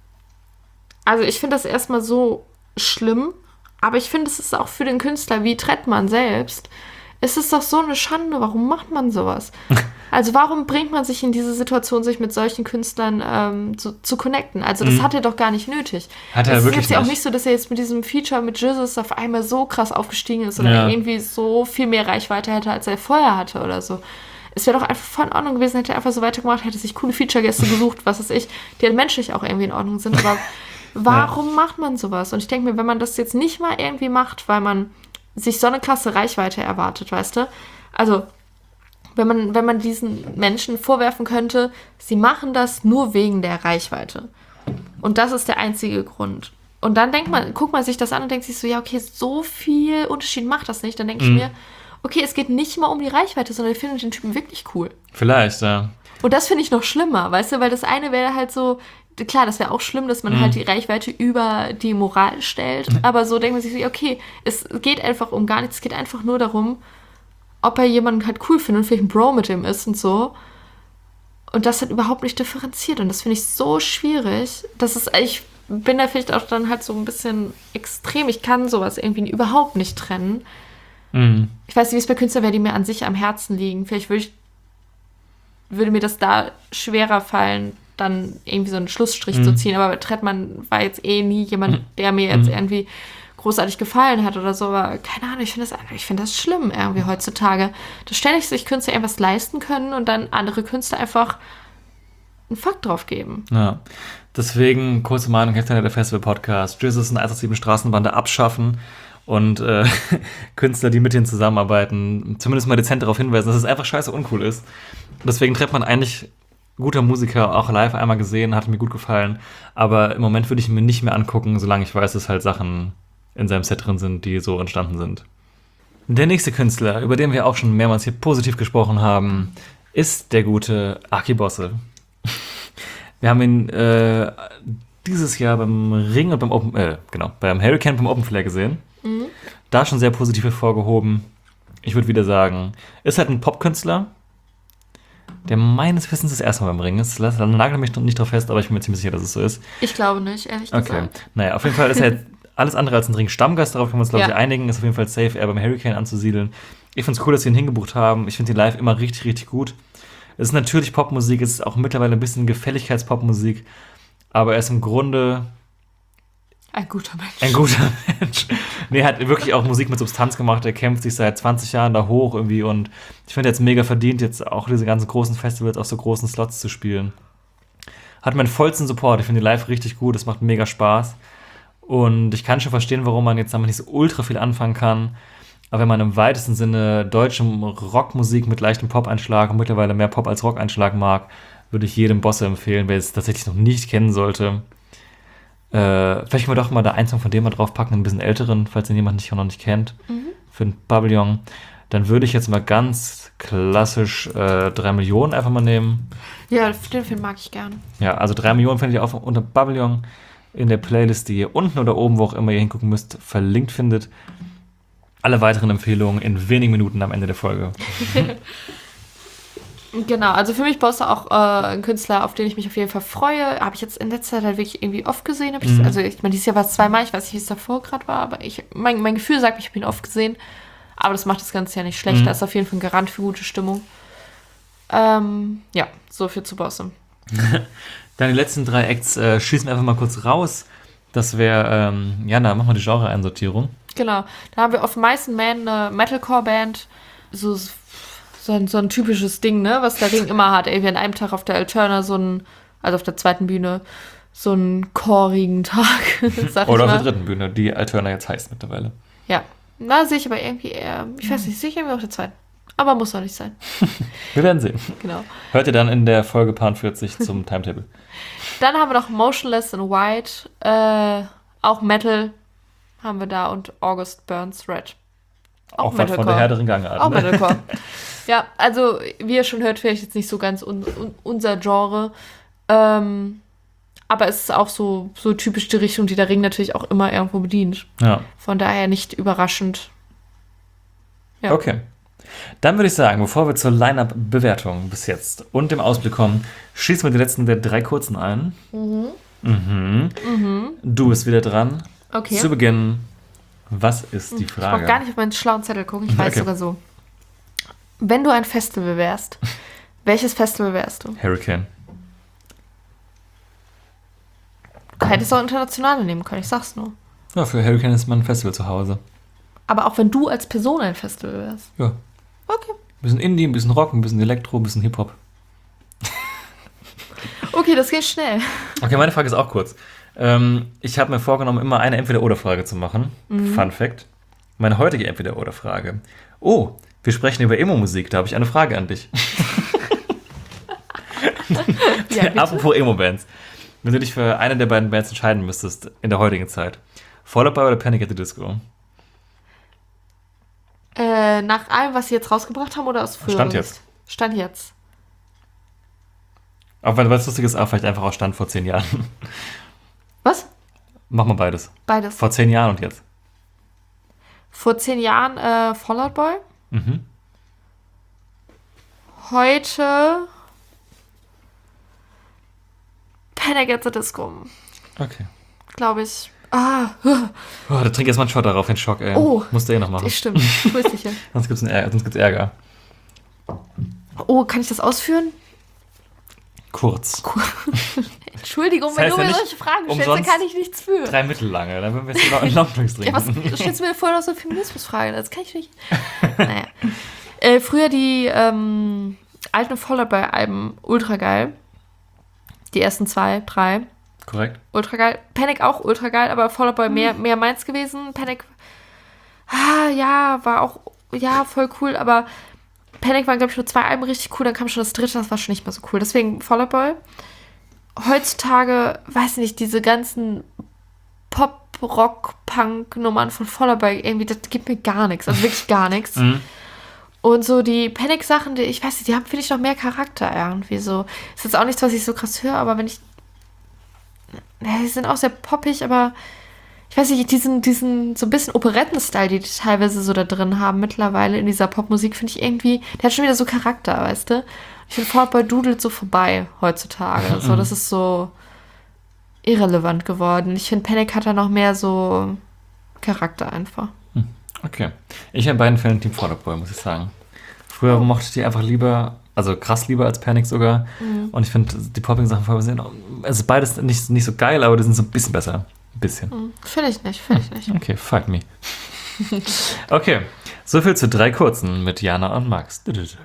also ich finde das erstmal so schlimm, aber ich finde, es ist auch für den Künstler wie Trettmann selbst, es ist doch so eine Schande, warum macht man sowas? Also warum bringt man sich in diese Situation, sich mit solchen Künstlern ähm, zu, zu connecten? Also das mhm. hat er doch gar nicht nötig. Hat er es wirklich ist jetzt ja auch nicht. nicht so, dass er jetzt mit diesem Feature mit Jizzes auf einmal so krass aufgestiegen ist oder ja. irgendwie so viel mehr Reichweite hätte, als er vorher hatte oder so. Es wäre doch einfach voll in Ordnung gewesen, hätte er einfach so weitergemacht, hätte sich coole Feature-Gäste gesucht, was weiß ich, die halt menschlich auch irgendwie in Ordnung sind. Aber warum ja. macht man sowas? Und ich denke mir, wenn man das jetzt nicht mal irgendwie macht, weil man sich so eine krasse Reichweite erwartet, weißt du? Also, wenn man, wenn man diesen Menschen vorwerfen könnte, sie machen das nur wegen der Reichweite. Und das ist der einzige Grund. Und dann denkt man, guckt man sich das an und denkt sich so, ja, okay, so viel Unterschied macht das nicht. Dann denke mhm. ich mir, okay, es geht nicht mal um die Reichweite, sondern ich finde den Typen wirklich cool. Vielleicht, ja. Und das finde ich noch schlimmer, weißt du? Weil das eine wäre halt so, klar, das wäre auch schlimm, dass man mhm. halt die Reichweite über die Moral stellt. Aber so denkt man sich so, okay, es geht einfach um gar nichts. Es geht einfach nur darum, ob er jemanden halt cool findet und vielleicht ein Bro mit dem ist und so. Und das hat überhaupt nicht differenziert. Und das finde ich so schwierig. Das ist, ich bin da vielleicht auch dann halt so ein bisschen extrem. Ich kann sowas irgendwie überhaupt nicht trennen. Mhm. Ich weiß nicht, wie es bei Künstlern wäre, die mir an sich am Herzen liegen. Vielleicht würde ich, würde mir das da schwerer fallen, dann irgendwie so einen Schlussstrich mhm. zu ziehen. Aber Trettmann war jetzt eh nie jemand, der mir jetzt mhm. irgendwie großartig gefallen hat oder so. Aber keine Ahnung, ich finde das, ich finde das schlimm irgendwie heutzutage. Da ständig sich Künstler irgendwas leisten können und dann andere Künstler einfach einen Fakt drauf geben. Ja, deswegen, kurze Meinung, Heftiger der Festival-Podcast. Jizzes und eins acht sieben Straßenbande abschaffen und äh, Künstler, die mit denen zusammenarbeiten, zumindest mal dezent darauf hinweisen, dass es einfach scheiße uncool ist. Deswegen trifft man eigentlich guter Musiker, auch live einmal gesehen, hat mir gut gefallen. Aber im Moment würde ich ihn mir nicht mehr angucken, solange ich weiß, dass halt Sachen in seinem Set drin sind, die so entstanden sind. Der nächste Künstler, über den wir auch schon mehrmals hier positiv gesprochen haben, ist der gute Aki Bosse. Wir haben ihn äh, dieses Jahr beim Ring und beim Open, äh, genau, beim Hurricane beim Open Flair gesehen. Mhm. Da schon sehr positiv hervorgehoben. Ich würde wieder sagen, ist halt ein Popkünstler, der meines Wissens das erste Mal beim Ring ist. Lass, nagel mich nicht drauf fest, aber ich bin mir ziemlich sicher, dass es so ist. Ich glaube nicht, ehrlich gesagt. Okay, naja, auf jeden Fall ist er jetzt alles andere als ein Ring-Stammgast. Darauf können wir uns, glaube ja. ich, einigen. Ist auf jeden Fall safe, eher beim Hurricane anzusiedeln. Ich finde es cool, dass sie ihn hingebucht haben. Ich finde ihn live immer richtig, richtig gut. Es ist natürlich Popmusik, es ist auch mittlerweile ein bisschen Gefälligkeitspopmusik, aber er ist im Grunde ein guter Mensch. Ein guter Mensch. Nee, er hat wirklich auch Musik mit Substanz gemacht. Er kämpft sich seit zwanzig Jahren da hoch irgendwie und ich finde, er hat es mega verdient, jetzt auch diese ganzen großen Festivals auf so großen Slots zu spielen. Hat meinen vollsten Support. Ich finde die live richtig gut. Es macht mega Spaß. Und ich kann schon verstehen, warum man jetzt damit nicht so ultra viel anfangen kann. Aber wenn man im weitesten Sinne deutsche Rockmusik mit leichtem Pop-Einschlag und mittlerweile mehr Pop als Rock-Einschlag mag, würde ich jedem Bosse empfehlen, wer es tatsächlich noch nicht kennen sollte. Äh, vielleicht können wir doch mal da einen Song von dem mal draufpacken, ein bisschen älteren, falls den jemand nicht, noch nicht kennt, mhm. für ein Pavillon. Dann würde ich jetzt mal ganz klassisch äh, drei Millionen einfach mal nehmen. Ja, den Film mag ich gern. Ja, also drei Millionen findet ihr auch unter Pavillon in der Playlist, die ihr unten oder oben, wo auch immer ihr hingucken müsst, verlinkt findet. Alle weiteren Empfehlungen in wenigen Minuten am Ende der Folge. Genau, also für mich Bosse auch äh, ein Künstler, auf den ich mich auf jeden Fall freue. Habe ich jetzt in letzter Zeit halt wirklich irgendwie oft gesehen. Hab ich, mhm. Also ich meine, dieses Jahr war es zweimal, ich weiß nicht, wie es davor gerade war, aber ich, mein, mein Gefühl sagt, ich habe ihn oft gesehen. Aber das macht das Ganze ja nicht schlecht. Mhm. Das ist auf jeden Fall ein Garant für gute Stimmung. Ähm, ja, so viel zu Bosse. Dann die letzten drei Acts äh, schießen wir einfach mal kurz raus. Das wäre, ähm, Jana, mach mal die Genre-Einsortierung. Genau, da haben wir auf Mice and Man eine Metalcore-Band, so, so, ein, so ein typisches Ding, ne, was der Ring immer hat. Ey, wir an einem Tag auf der Alterna so ein, also auf der zweiten Bühne, so einen chorigen Tag, sag Oder ich mal. auf der dritten Bühne, die Alterna jetzt heißt mittlerweile. Ja, da sehe ich aber irgendwie eher, ich weiß nicht, sehe ich irgendwie auf der zweiten. Aber muss doch nicht sein. Wir werden sehen. Genau. Hört ihr dann in der Folge Part vierzig zum Timetable. Dann haben wir noch Motionless in White, äh, auch Metal haben wir da und August Burns Red. Auch, auch was von der Herr der Ringe-Art. Auch ne? Metalcore. Ja, also wie ihr schon hört, vielleicht jetzt nicht so ganz un- un- unser Genre. Ähm, aber es ist auch so, so typisch die Richtung, die der Ring natürlich auch immer irgendwo bedient. Ja. Von daher nicht überraschend. Ja. Okay. Dann würde ich sagen, bevor wir zur Line-Up-Bewertung bis jetzt und dem Ausblick kommen, schießen wir die letzten der drei kurzen ein. Mhm. Mhm. Mhm. Du bist wieder dran. Okay. Zu Beginn, was ist die Frage? Ich brauche gar nicht auf meinen schlauen Zettel gucken, ich weiß okay. sogar so. Wenn du ein Festival wärst, welches Festival wärst du? Hurricane. Du hättest auch internationale nehmen können, ich sag's nur. Ja, für Hurricane ist man ein Festival zu Hause. Aber auch wenn du als Person ein Festival wärst? Ja. Okay. Ein bisschen Indie, ein bisschen Rock, ein bisschen Elektro, ein bisschen Hip-Hop. Okay, das geht schnell. Okay, meine Frage ist auch kurz. Ähm, ich habe mir vorgenommen, immer eine Entweder-Oder-Frage zu machen. Mhm. Fun Fact. Meine heutige Entweder-Oder-Frage. Oh, wir sprechen über Emo-Musik. Da habe ich eine Frage an dich. Ja, apropos Emo-Bands. Wenn du dich für eine der beiden Bands entscheiden müsstest in der heutigen Zeit. Fall Out Boy oder Panic at the Disco? Äh, nach allem, was sie jetzt rausgebracht haben oder aus früher? Stand jetzt. Stand jetzt. Auch weil es lustig ist, auch vielleicht einfach aus Stand vor zehn Jahren. Was? Mach mal beides. Beides. Vor zehn Jahren und jetzt. Vor zehn Jahren äh, Fall Out Boy. Mhm. Heute Panic at the Disco. Okay. Glaube ich. Ah. Oh, da trink erstmal einen Shot darauf, den Schock, ey. Oh. Musst du eh noch machen. Das stimmt. Grüß dich. Sonst gibt's Ärger. Sonst gibt's Ärger. Oh, kann ich das ausführen? Kurz. Entschuldigung, das heißt wenn du mir ja solche Fragen stellst, dann kann ich nichts für. Drei mittellange, dann würden wir jetzt noch Longdrinks trinken. Ja, was stellst du mir vorher noch so Feminismusfragen? Das kann ich nicht. Naja. Äh, früher die ähm, alten Fall Out Boy Alben, ultra geil. Die ersten zwei, drei. Korrekt. Ultra geil. Panic auch ultra geil, aber Fall Out Boy mehr, mehr meins gewesen. Panic ah, ja, war auch, ja, voll cool, aber Panic waren, glaube ich, nur zwei Alben richtig cool, dann kam schon das dritte, das war schon nicht mehr so cool. Deswegen Fall Out Boy. Heutzutage, weiß nicht, diese ganzen Pop-Rock-Punk-Nummern von Fall Out Boy, irgendwie, das gibt mir gar nichts, also wirklich gar nichts. Mhm. Und so die Panic-Sachen, die, ich weiß nicht, die haben, finde ich, noch mehr Charakter irgendwie so. Ist jetzt auch nichts, was ich so krass höre, aber wenn ich, ja, die sind auch sehr poppig, aber ich weiß nicht, diesen, diesen so ein bisschen Operetten-Style, die die teilweise so da drin haben mittlerweile in dieser Popmusik, finde ich irgendwie, der hat schon wieder so Charakter, weißt du? Ich finde, Fall Out Boy dudelt so vorbei heutzutage. So, das ist so irrelevant geworden. Ich finde, Panic hat da noch mehr so Charakter einfach. Okay. Ich in beiden Fällen Team Fall Out Boy, muss ich sagen. Früher oh. mochte ich die einfach lieber, also krass lieber als Panic sogar. Mhm. Und ich finde, die Popping-Sachen von sind, also beides nicht, nicht so geil, aber die sind so ein bisschen besser. Ein bisschen. Mhm. Finde ich nicht, finde ich nicht. Okay, fuck me. Okay, soviel zu drei kurzen mit Jana und Max.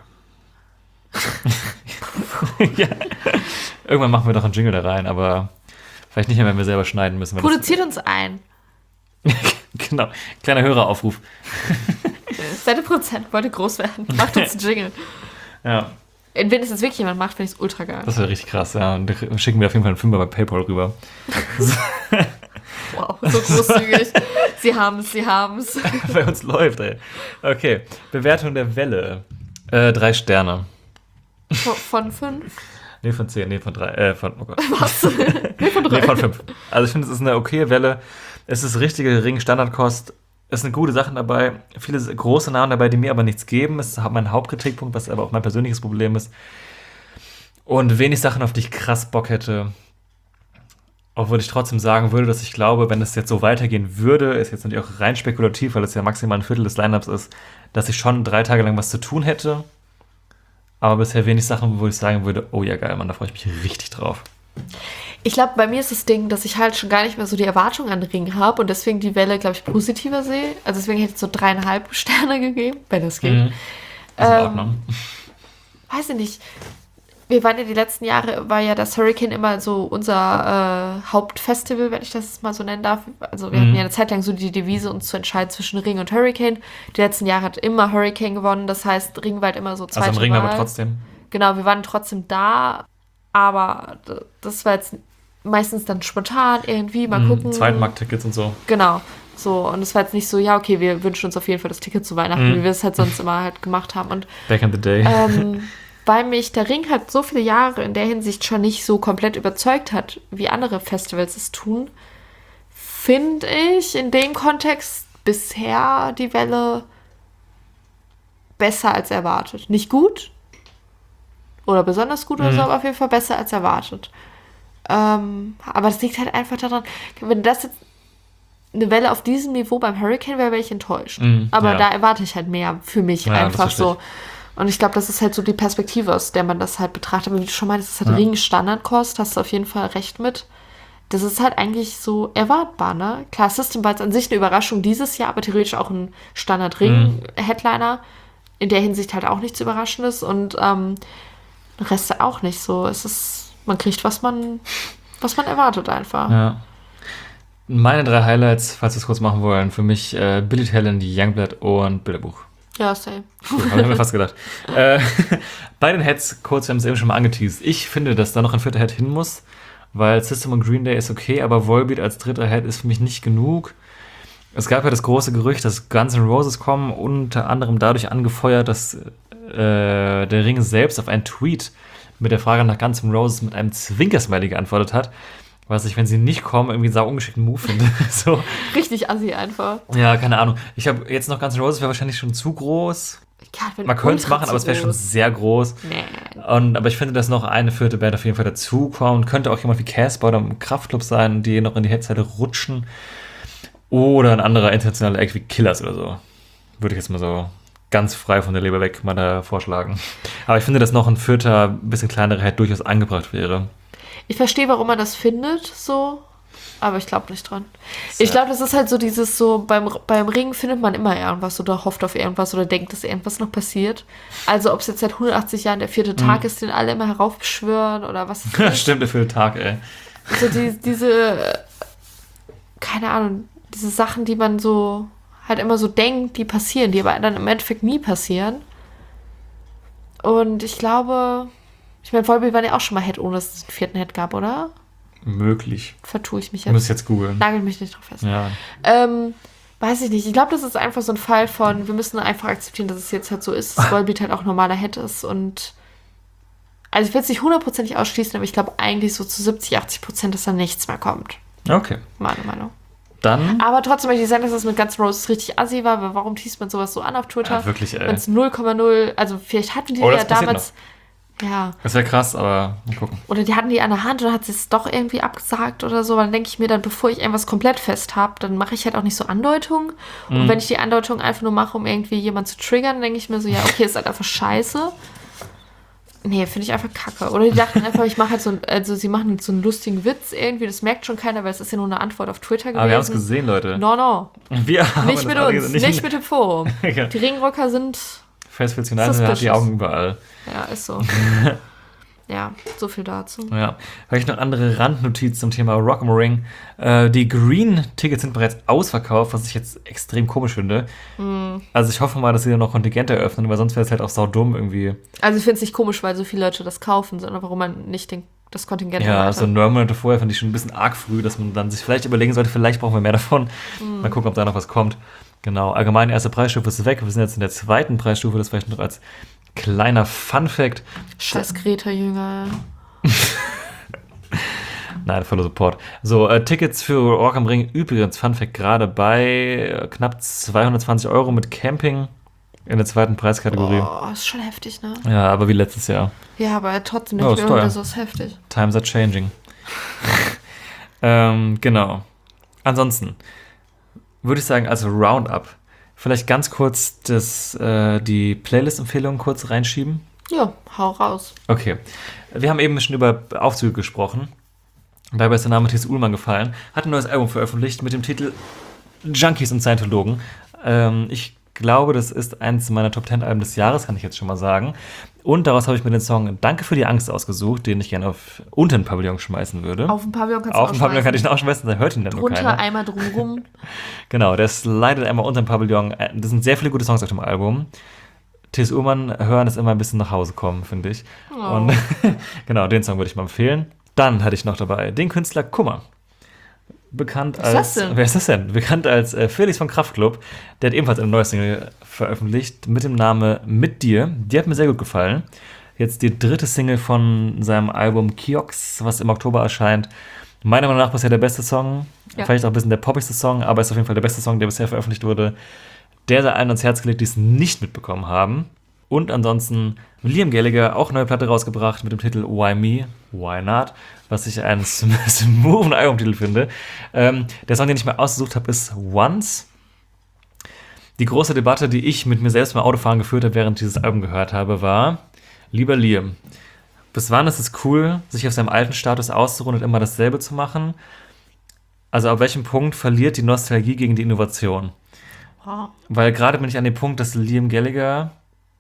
Ja. Irgendwann machen wir doch einen Jingle da rein, aber vielleicht nicht mehr, wenn wir selber schneiden müssen. Produziert uns ein. Genau, kleiner Höreraufruf. Seine Prozent wollte groß werden. Macht uns einen Jingle. Ja. Wenn es jetzt wirklich jemand macht, finde ich es ultra geil. Das wäre richtig krass, ja. Und schicken wir auf jeden Fall einen Fünfer bei PayPal rüber. Wow, so großzügig. Sie haben es, sie haben es. Bei uns läuft, ey. Okay, Bewertung der Welle. Äh, drei Sterne. Von, von fünf? Nee, von zehn, nee, von drei. Äh, von, oh Gott. Was? Nee, von drei. Nee, von fünf. Also ich finde, es ist eine okaye Welle. Es ist richtige Ring-Standardkost. Es sind gute Sachen dabei. Viele große Namen dabei, die mir aber nichts geben. Es ist mein Hauptkritikpunkt, was aber auch mein persönliches Problem ist. Und wenig Sachen, auf die ich krass Bock hätte. Obwohl ich trotzdem sagen würde, dass ich glaube, wenn es jetzt so weitergehen würde, ist jetzt natürlich auch rein spekulativ, weil es ja maximal ein Viertel des Lineups ist, dass ich schon drei Tage lang was zu tun hätte. Aber bisher wenig Sachen, wo ich sagen würde, oh ja geil, Mann, da freue ich mich richtig drauf. Ich glaube, bei mir ist das Ding, dass ich halt schon gar nicht mehr so die Erwartung an den Ring habe und deswegen die Welle, glaube ich, positiver sehe. Also deswegen hätte ich so dreieinhalb Sterne gegeben, wenn es geht. Mhm. Das ist in Ähm, Ordnung. weiß ich nicht. Wir waren ja die letzten Jahre, war ja das Hurricane immer so unser äh, Hauptfestival, wenn ich das mal so nennen darf. Also wir Mhm. hatten ja eine Zeit lang so die Devise, uns zu entscheiden zwischen Ring und Hurricane. Die letzten Jahre hat immer Hurricane gewonnen, das heißt, Ring war halt immer so zweite Also im Ring Wahl. aber trotzdem. Genau, wir waren trotzdem da, aber d- das war jetzt meistens dann spontan irgendwie, mal Mhm. gucken. Zweitmarkttickets und so. Genau, so. Und es war jetzt nicht so, ja, okay, wir wünschen uns auf jeden Fall das Ticket zu Weihnachten, Mhm. wie wir es halt sonst immer halt gemacht haben. Und Back in the day. ähm, weil mich der Ring halt so viele Jahre in der Hinsicht schon nicht so komplett überzeugt hat, wie andere Festivals es tun, finde ich in dem Kontext bisher die Welle besser als erwartet. Nicht gut oder besonders gut oder Mhm. so, aber auf jeden Fall besser als erwartet. Ähm, aber das liegt halt einfach daran, wenn das jetzt eine Welle auf diesem Niveau beim Hurricane wäre, wäre ich enttäuscht. Mhm, aber ja. da erwarte ich halt mehr für mich Ja, das einfach verstehe so. Und ich glaube, das ist halt so die Perspektive, aus der man das halt betrachtet. Aber wie du schon meintest, das ist halt Ja. Ring Standardkost, hast du auf jeden Fall recht mit. Das ist halt eigentlich so erwartbar, ne? Klar, System war jetzt an sich eine Überraschung dieses Jahr, aber theoretisch auch ein Standard-Ring-Headliner. In der Hinsicht halt auch nichts Überraschendes und ähm, der Rest auch nicht so. Es ist, man kriegt, was man, was man erwartet einfach. Ja. Meine drei Highlights, falls wir es kurz machen wollen, für mich äh, Billy Talent, Youngblood und Bilderbuch. Ja, same. Cool, habe ich mir fast gedacht. äh, bei den Heads, kurz, wir haben es eben schon mal angeteased. Ich finde, dass da noch ein vierter Head hin muss, weil System und Green Day ist okay, aber Volbeat als dritter Head ist für mich nicht genug. Es gab ja das große Gerücht, dass Guns N' Roses kommen, unter anderem dadurch angefeuert, dass äh, der Ring selbst auf einen Tweet mit der Frage nach Guns N' Roses mit einem Zwinkersmiley geantwortet hat, was ich, wenn sie nicht kommen, irgendwie einen sau ungeschickten Move finde. So. Richtig assi einfach. Ja, keine Ahnung. Ich habe jetzt noch Guns N' Roses, wäre wahrscheinlich schon zu groß. Ja, wenn Man könnte es ultra machen, zu aber es wäre schon groß. sehr groß. Nee. Und, aber ich finde, dass noch eine vierte Band auf jeden Fall dazukommt. Könnte auch jemand wie Casper oder im Kraftclub sein, die noch in die Headseite rutschen. Oder ein anderer internationaler Act wie Killers oder so. Würde ich jetzt mal so ganz frei von der Leber weg mal da vorschlagen. Aber ich finde, dass noch ein vierter, bisschen kleinerer Head durchaus angebracht wäre. Ich verstehe, warum man das findet, so, aber ich glaube nicht dran. Ich glaube, das ist halt so dieses so, beim, beim Ring findet man immer irgendwas oder hofft auf irgendwas oder denkt, dass irgendwas noch passiert. Also ob es jetzt seit hundertachtzig Jahren der vierte Tag ist, den alle immer heraufbeschwören oder was ist das? Stimmt, der vierte Tag, ey. So die, diese, äh, keine Ahnung, diese Sachen, die man so halt immer so denkt, die passieren, die aber dann im Endeffekt nie passieren. Und ich glaube, ich meine, Volbeat war ja auch schon mal Head, ohne dass es einen vierten Head gab, oder? Möglich. Vertue ich mich Ich jetzt. muss jetzt googeln. Nagel mich nicht drauf fest. Ja. Ähm, weiß ich nicht. Ich glaube, das ist einfach so ein Fall von, wir müssen einfach akzeptieren, dass es jetzt halt so ist, dass Volbeat halt auch normaler Head ist. Und also ich will es nicht hundertprozentig ausschließen, aber ich glaube eigentlich so zu siebzig, achtzig Prozent, dass da nichts mehr kommt. Okay. Meine Meinung. Dann. Aber trotzdem möchte ich sagen, dass das mit Guns N' Roses richtig assi war, weil warum teast man sowas so an auf Twitter? Ja, wirklich, ey. Wenn es null Komma null, also vielleicht hatten die Oh, ja das passiert damals, ja, Das wäre krass, aber mal gucken. oder die hatten die an der Hand oder hat sie es doch irgendwie abgesagt oder so, dann denke ich mir dann, bevor ich irgendwas komplett fest habe, dann mache ich halt auch nicht so Andeutungen. Und Mhm. wenn ich die Andeutung einfach nur mache, um irgendwie jemanden zu triggern, denke ich mir so, ja, okay, ist halt einfach scheiße. Nee, finde ich einfach kacke. Oder die dachten einfach, ich mache halt so, ein, also sie machen jetzt so einen lustigen Witz irgendwie, das merkt schon keiner, weil es ist ja nur eine Antwort auf Twitter gewesen. Aber wir haben es gesehen, Leute. No, no. Wir haben Nicht das mit alle uns, gesehen. nicht, mit dem Forum. Ja. Die Ringrocker sind, Festivals United hat die Suspicious. Augen überall. ja, ist so. Ja, so viel dazu. Ja. Vielleicht noch andere Randnotiz zum Thema Rock am Ring. Äh, die Green-Tickets sind bereits ausverkauft, was ich jetzt extrem komisch finde. Mm. Also ich hoffe mal, dass sie dann noch Kontingente eröffnen, weil sonst wäre es halt auch saudumm irgendwie. Also ich finde es nicht komisch, weil so viele Leute das kaufen, sondern warum man nicht den, das Kontingent Ja, erweitert. so neun Monate vorher fand ich schon ein bisschen arg früh, dass man dann sich vielleicht überlegen sollte, vielleicht brauchen wir mehr davon. Mm. Mal gucken, ob da noch was kommt. Genau, allgemein erste Preisstufe ist weg. Wir sind jetzt in der zweiten Preisstufe, das vielleicht noch als kleiner Fun-Fact. Scheiß Greta-Jünger. Nein, voller Support. So, äh, Tickets für Rock am Ring übrigens, Fun Fact, gerade bei äh, knapp zweihundertzwanzig Euro mit Camping in der zweiten Preiskategorie. Oh, ist schon heftig, ne? Ja, aber wie letztes Jahr. Ja, aber trotzdem Oh, nicht ist mehr, teuer. so ist heftig. Times are changing. ähm, genau. Ansonsten würde ich sagen, also Roundup. Vielleicht ganz kurz das, äh, die Playlist-Empfehlungen kurz reinschieben. Ja, hau raus. Okay. Wir haben eben schon über Aufzüge gesprochen. Dabei ist der Name Thies Ullmann gefallen. Hat ein neues Album veröffentlicht mit dem Titel Junkies und Scientologen. Ähm, ich glaube, das ist eins meiner Top zehn Alben des Jahres, kann ich jetzt schon mal sagen. Und daraus habe ich mir den Song Danke für die Angst ausgesucht, den ich gerne auf unter den Pavillon schmeißen würde. Auf dem Pavillon kannst du Auf dem Pavillon kann ich ihn ihn auch schmeißen, da hört ihn dann nur drunter keiner. einmal drumrum. Genau, der slidet einmal unter dem Pavillon. Das sind sehr viele gute Songs auf dem Album. Thies Ullmann hören ist immer ein bisschen nach Hause kommen, finde ich. Oh. Und genau, den Song würde ich mal empfehlen. Dann hatte ich noch dabei den Künstler Kummer. Bekannt Wer ist als. das denn? Wer ist das denn? Bekannt als äh, Felix von Kraftklub. Der hat ebenfalls eine neue Single veröffentlicht mit dem Namen Mit dir. Die hat mir sehr gut gefallen. Jetzt die dritte Single von seinem Album Kiox, was im Oktober erscheint. Meiner Meinung nach bisher der beste Song. Ja. Vielleicht auch ein bisschen der poppigste Song, aber ist auf jeden Fall der beste Song, der bisher veröffentlicht wurde. Der sei allen ans Herz gelegt, die es nicht mitbekommen haben. Und ansonsten Liam Gallagher, auch eine neue Platte rausgebracht mit dem Titel Why Me, Why Not, was ich einen smoothen Albumtitel finde. Ähm, der Song, den ich mir ausgesucht habe, ist Once. Die große Debatte, die ich mit mir selbst beim Autofahren geführt habe, während ich dieses Album gehört habe, war: Lieber Liam, bis wann ist es cool, sich auf seinem alten Status auszuruhen und immer dasselbe zu machen? Also ab welchem Punkt verliert die Nostalgie gegen die Innovation? Wow. Weil gerade bin ich an dem Punkt, dass Liam Gallagher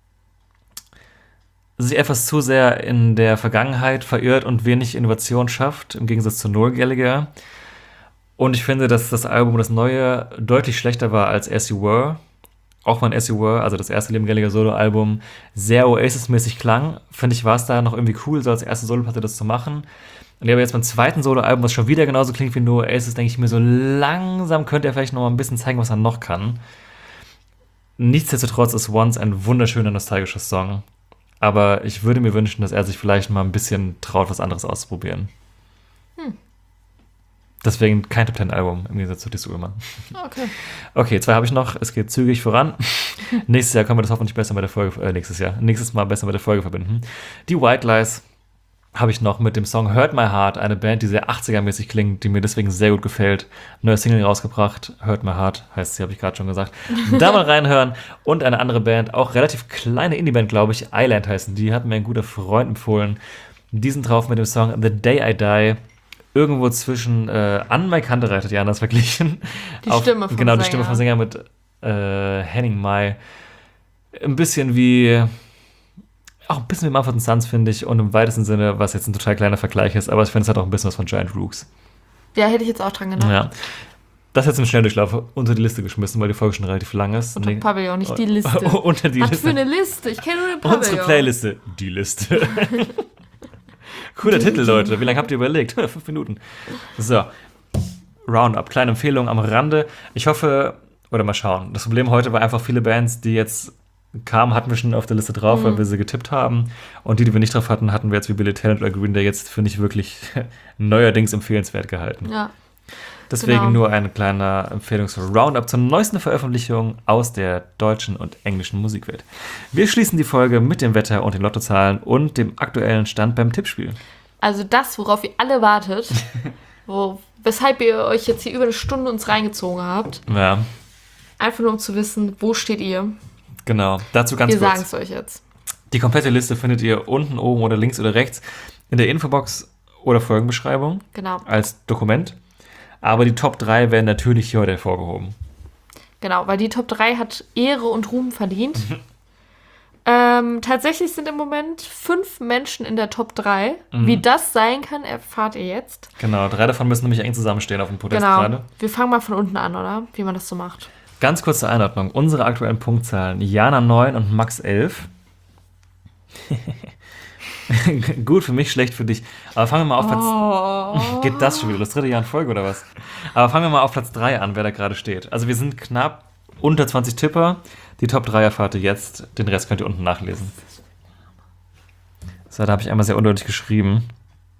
sich etwas zu sehr in der Vergangenheit verirrt und wenig Innovation schafft, im Gegensatz zu Noel Gallagher. Und ich finde, dass das Album, das neue, deutlich schlechter war als As You Were. Auch wenn As You Were, also das erste Liam Gallagher Solo-Album, sehr Oasis-mäßig klang. Finde ich, war es da noch irgendwie cool, so als erste Solo-Platte das zu machen. Und aber jetzt beim zweiten Solo-Album, was schon wieder genauso klingt wie nur Oasis, denke ich mir, so langsam könnte er vielleicht noch mal ein bisschen zeigen, was er noch kann. Nichtsdestotrotz ist Once ein wunderschöner, nostalgischer Song. Aber ich würde mir wünschen, dass er sich vielleicht mal ein bisschen traut, was anderes auszuprobieren. Hm. Deswegen kein Top zehn Album, im Gegensatz zu Thies Ullmann. Okay. Okay, zwei habe ich noch. Es geht zügig voran. Nächstes Jahr können wir das hoffentlich besser mit der Folge, äh, nächstes Jahr, nächstes Mal besser mit der Folge verbinden. Die White Lies habe ich noch mit dem Song Hurt My Heart, eine Band, die sehr achtziger-mäßig klingt, die mir deswegen sehr gut gefällt. Neue Single rausgebracht, Hurt My Heart, heißt sie, habe ich gerade schon gesagt. Da mal reinhören. Und eine andere Band, auch relativ kleine Indie-Band, glaube ich, Island heißen die, hat mir ein guter Freund empfohlen. Die sind drauf mit dem Song The Day I Die. Irgendwo zwischen äh, An Mike Kantereit hat Janas verglichen. Die Auf, Stimme vom Genau, die Sänger. Stimme vom Sänger mit äh, Henning Mai. Ein bisschen wie... Auch ein bisschen wie Mumford and Sons, finde ich, und im weitesten Sinne, was jetzt ein total kleiner Vergleich ist, aber ich finde, es hat auch ein bisschen was von Giant Rooks. Ja, hätte ich jetzt auch dran gedacht. Ja. Das jetzt im Schnelldurchlauf unter die Liste geschmissen, weil die Folge schon relativ lang ist. Unter Nee. Pavillon, nicht die Liste. Unter die Was Liste. für eine Liste? Ich kenne nur den Pavillon. Unsere Playliste. Die Liste. Cooler Titel, Leute. Wie lange habt ihr überlegt? Fünf Minuten. So. Roundup. Kleine Empfehlung am Rande. Ich hoffe, oder mal schauen. Das Problem heute war einfach, viele Bands, die jetzt kamen, hatten wir schon auf der Liste drauf, mhm. weil wir sie getippt haben. Und die, die wir nicht drauf hatten, hatten wir jetzt wie Billy Talent oder Green Day jetzt für nicht wirklich neuerdings empfehlenswert gehalten. Ja. Deswegen Genau. nur eine kleine Empfehlung zur Roundup zur neuesten Veröffentlichung aus der deutschen und englischen Musikwelt. Wir schließen die Folge mit dem Wetter und den Lottozahlen und dem aktuellen Stand beim Tippspiel. Also das, worauf ihr alle wartet, wo, weshalb ihr euch jetzt hier über eine Stunde uns reingezogen habt. Ja, Einfach nur um zu wissen, wo steht ihr. genau. Dazu ganz Wir sagen kurz. es euch jetzt. Die komplette Liste findet ihr unten, oben oder links oder rechts in der Infobox oder Folgenbeschreibung Genau. als Dokument. Aber die Top drei werden natürlich hier heute hervorgehoben. Genau, weil die Top drei hat Ehre und Ruhm verdient. ähm, tatsächlich sind im Moment fünf Menschen in der Top drei. Mhm. Wie das sein kann, erfahrt ihr jetzt. Genau, drei davon müssen nämlich eng zusammenstehen auf dem Podest Genau. gerade. Wir fangen mal von unten an, oder? Wie man das so macht. Ganz kurze Einordnung. Unsere aktuellen Punktzahlen. Jana neun und Max elf. Gut für mich, schlecht für dich. Aber fangen wir mal auf Platz... Oh. Geht das schon wieder? Das dritte Jahr in Folge oder was? Aber fangen wir mal auf Platz drei an, wer da gerade steht. Also wir sind knapp unter zwanzig Tipper. Die Top drei erfahrt ihr jetzt. Den Rest könnt ihr unten nachlesen. So, da habe ich einmal sehr undeutlich geschrieben.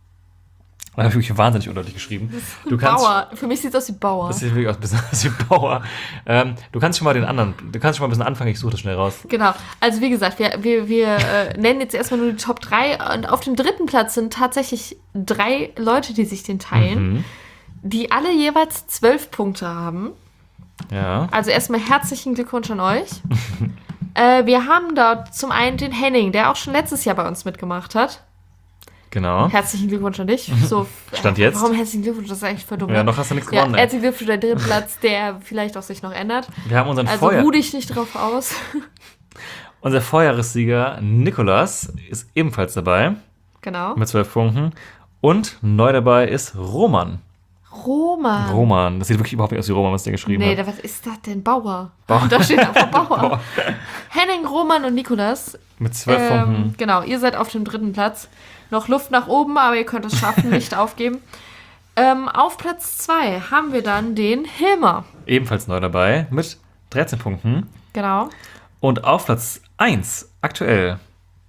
Da habe ich wirklich wahnsinnig undeutlich geschrieben. Du kannst, Bauer. Für mich sieht es aus wie Bauer. das sieht wirklich aus ein bisschen aus wie Bauer. Ähm, du kannst schon mal den anderen, du kannst schon mal ein bisschen anfangen, ich suche das schnell raus. Genau, also wie gesagt, wir, wir, wir äh, nennen jetzt erstmal nur die Top drei und auf dem dritten Platz sind tatsächlich drei Leute, die sich den teilen, Mhm. die alle jeweils zwölf Punkte haben. Ja. Also erstmal herzlichen Glückwunsch an euch. äh, wir haben dort zum einen den Henning, der auch schon letztes Jahr bei uns mitgemacht hat. Genau. Herzlichen Glückwunsch an dich. So, Stand äh, jetzt? Warum herzlichen Glückwunsch? Das ist eigentlich voll dumm. Ja, ne? noch hast du nichts Ja, gewonnen. ey. herzlichen Glückwunsch für deinen dritten Platz, der vielleicht auch sich noch ändert. Wir haben unseren, Also Vorjahr, ruh dich nicht drauf aus. unser Vorjahressieger Nikolas ist ebenfalls dabei Genau. mit zwölf Punkten. Und neu dabei ist Roman. Roman. Roman. Das sieht wirklich überhaupt nicht aus wie Roman, was der geschrieben Nee, hat. da, was ist das denn? Bauer. Bauer. Da steht einfach Bauer. Henning, Roman und Nikolas. Mit zwölf Ähm, Punkten. genau, ihr seid auf dem dritten Platz. Noch Luft nach oben, aber ihr könnt es schaffen, nicht aufgeben. Ähm, auf Platz zwei haben wir dann den Hilmer. Ebenfalls neu dabei mit dreizehn Punkten. Genau. Und auf Platz eins aktuell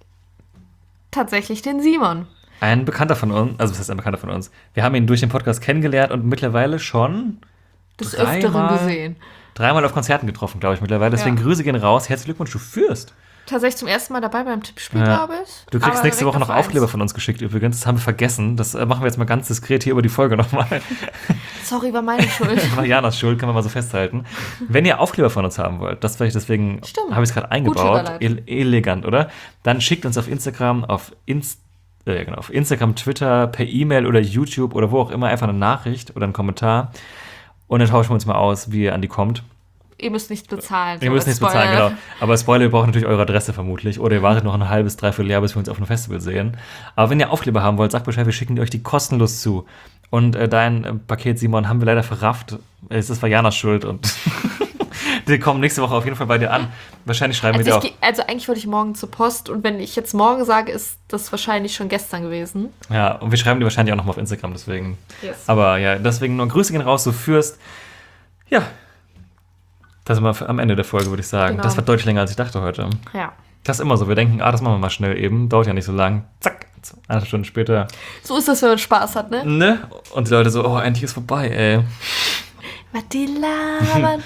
Tatsächlich den Simon. ein Bekannter von uns, also was heißt ein Bekannter von uns? Wir haben ihn durch den Podcast kennengelernt und mittlerweile schon Des Dreimal. Öfteren gesehen. dreimal auf Konzerten getroffen, glaube ich, mittlerweile. Deswegen Ja. Grüße gehen raus. Herzlichen Glückwunsch, du führst. Tatsächlich zum ersten Mal dabei beim Tippspiel, Ja. glaube ich. Du kriegst Aber nächste direkt Woche noch auf eins. Aufkleber von uns geschickt übrigens. Das haben wir vergessen. Das äh, machen wir jetzt mal ganz diskret hier über die Folge nochmal. Sorry, war meine Schuld. War Janas Schuld, kann man mal so festhalten. Wenn ihr Aufkleber von uns haben wollt, das vielleicht deswegen Stimmt. habe ich es gerade Gute eingebaut. Überleitung. E elegant, oder? Dann schickt uns auf Instagram, auf, Inst äh, genau, auf Instagram, Twitter, per E-Mail oder YouTube oder wo auch immer einfach eine Nachricht oder einen Kommentar. Und dann tauschen wir uns mal aus, wie ihr an die kommt. Ihr müsst nichts bezahlen. Ihr so müsst als nichts bezahlen, Spoiler. genau. Aber Spoiler, ihr braucht natürlich eure Adresse vermutlich. Oder ihr wartet noch ein halbes, dreiviertel Jahr, bis wir uns auf einem Festival sehen. Aber wenn ihr Aufkleber haben wollt, sagt Bescheid, wir schicken euch die kostenlos zu. Und äh, dein äh, Paket, Simon, haben wir leider verrafft. Es ist Janas Schuld und die kommen nächste Woche auf jeden Fall bei dir an. Wahrscheinlich schreiben wir Also, dir ich, auch. geh- also eigentlich wollte ich morgen zur Post und wenn ich jetzt morgen sage, ist das wahrscheinlich schon gestern gewesen. Ja, und wir schreiben dir wahrscheinlich auch nochmal auf Instagram, deswegen. Yes. Aber ja, deswegen nur Grüße gehen raus, du führst. Ja. Das sind wir am Ende der Folge, würde ich sagen. Genau. Das war deutlich länger, als ich dachte heute. Ja. Das ist immer so. Wir denken, ah, das machen wir mal schnell eben. Dauert ja nicht so lang. Zack. Eine Stunde später. So ist das, wenn man Spaß hat, ne? Ne? Und die Leute so, oh, endlich ist vorbei, ey. Was die labern.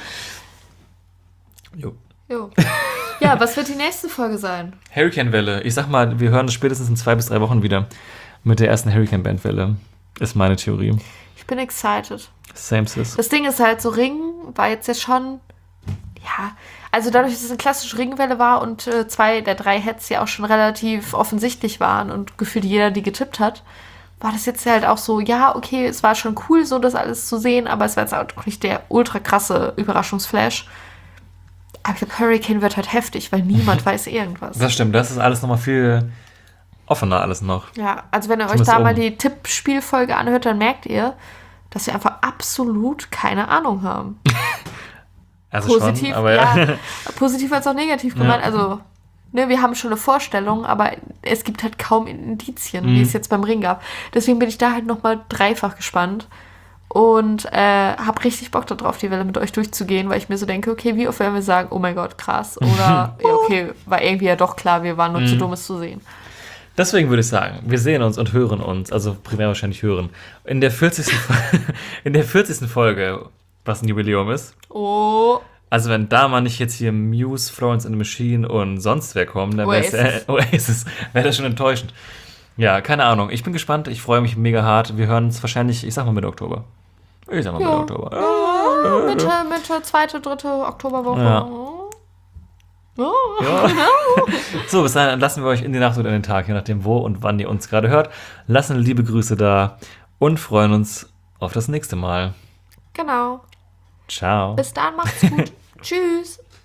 Jo. Jo. Ja, was wird die nächste Folge sein? Hurricane-Welle. Ich sag mal, wir hören es spätestens in zwei bis drei Wochen wieder. Mit der ersten Hurricane-Bandwelle. Ist meine Theorie. Ich bin excited. Same sis. Das Ding ist halt so, Ring war jetzt ja schon, ja, also dadurch, dass es eine klassische Ringwelle war und äh, zwei der drei Hits ja auch schon relativ offensichtlich waren und gefühlt jeder die getippt hat, war das jetzt halt auch so, ja, okay, es war schon cool, so das alles zu sehen, aber es war jetzt auch nicht der ultra krasse Überraschungsflash. Aber ich glaube, Hurricane wird halt heftig, weil niemand weiß irgendwas. Das stimmt, das ist alles nochmal viel offener alles noch. Ja, also wenn ihr euch Zumindest da mal oben. die Tippspielfolge anhört, dann merkt ihr, dass wir einfach absolut keine Ahnung haben. Also Positiv, schon, aber ja. ja. Positiv als auch negativ gemeint. Ja. Also, ne, wir haben schon eine Vorstellung, aber es gibt halt kaum Indizien, Mhm. wie es jetzt beim Ring gab. Deswegen bin ich da halt nochmal dreifach gespannt und äh, habe richtig Bock darauf, die Welle mit euch durchzugehen, weil ich mir so denke, okay, wie oft werden wir sagen, oh mein Gott, krass. Oder, ja, okay, war irgendwie ja doch klar, wir waren nur Mhm. zu dumm, es zu sehen. Deswegen würde ich sagen, wir sehen uns und hören uns, also primär wahrscheinlich hören, in der vierzigsten. Fo- in der vierzigsten Folge, was ein Jubiläum ist. Oh, Also wenn da mal nicht jetzt hier Muse, Florence and the Machine und sonst wer kommen, dann wäre es äh, Oasis, wäre das schon enttäuschend. Ja, keine Ahnung. Ich bin gespannt, ich freue mich mega hart. Wir hören uns wahrscheinlich, ich sag mal Mitte Oktober. Ich sag mal Ja. Mitte Oktober. ja, Mitte, Mitte, zweite, dritte Oktoberwoche. Ja. Oh. Ja. So, bis dahin entlassen wir euch in die Nacht oder in den Tag, je nachdem wo und wann ihr uns gerade hört. Lassen liebe Grüße da und freuen uns auf das nächste Mal. Genau. Ciao. Bis dann, macht's gut. Tschüss.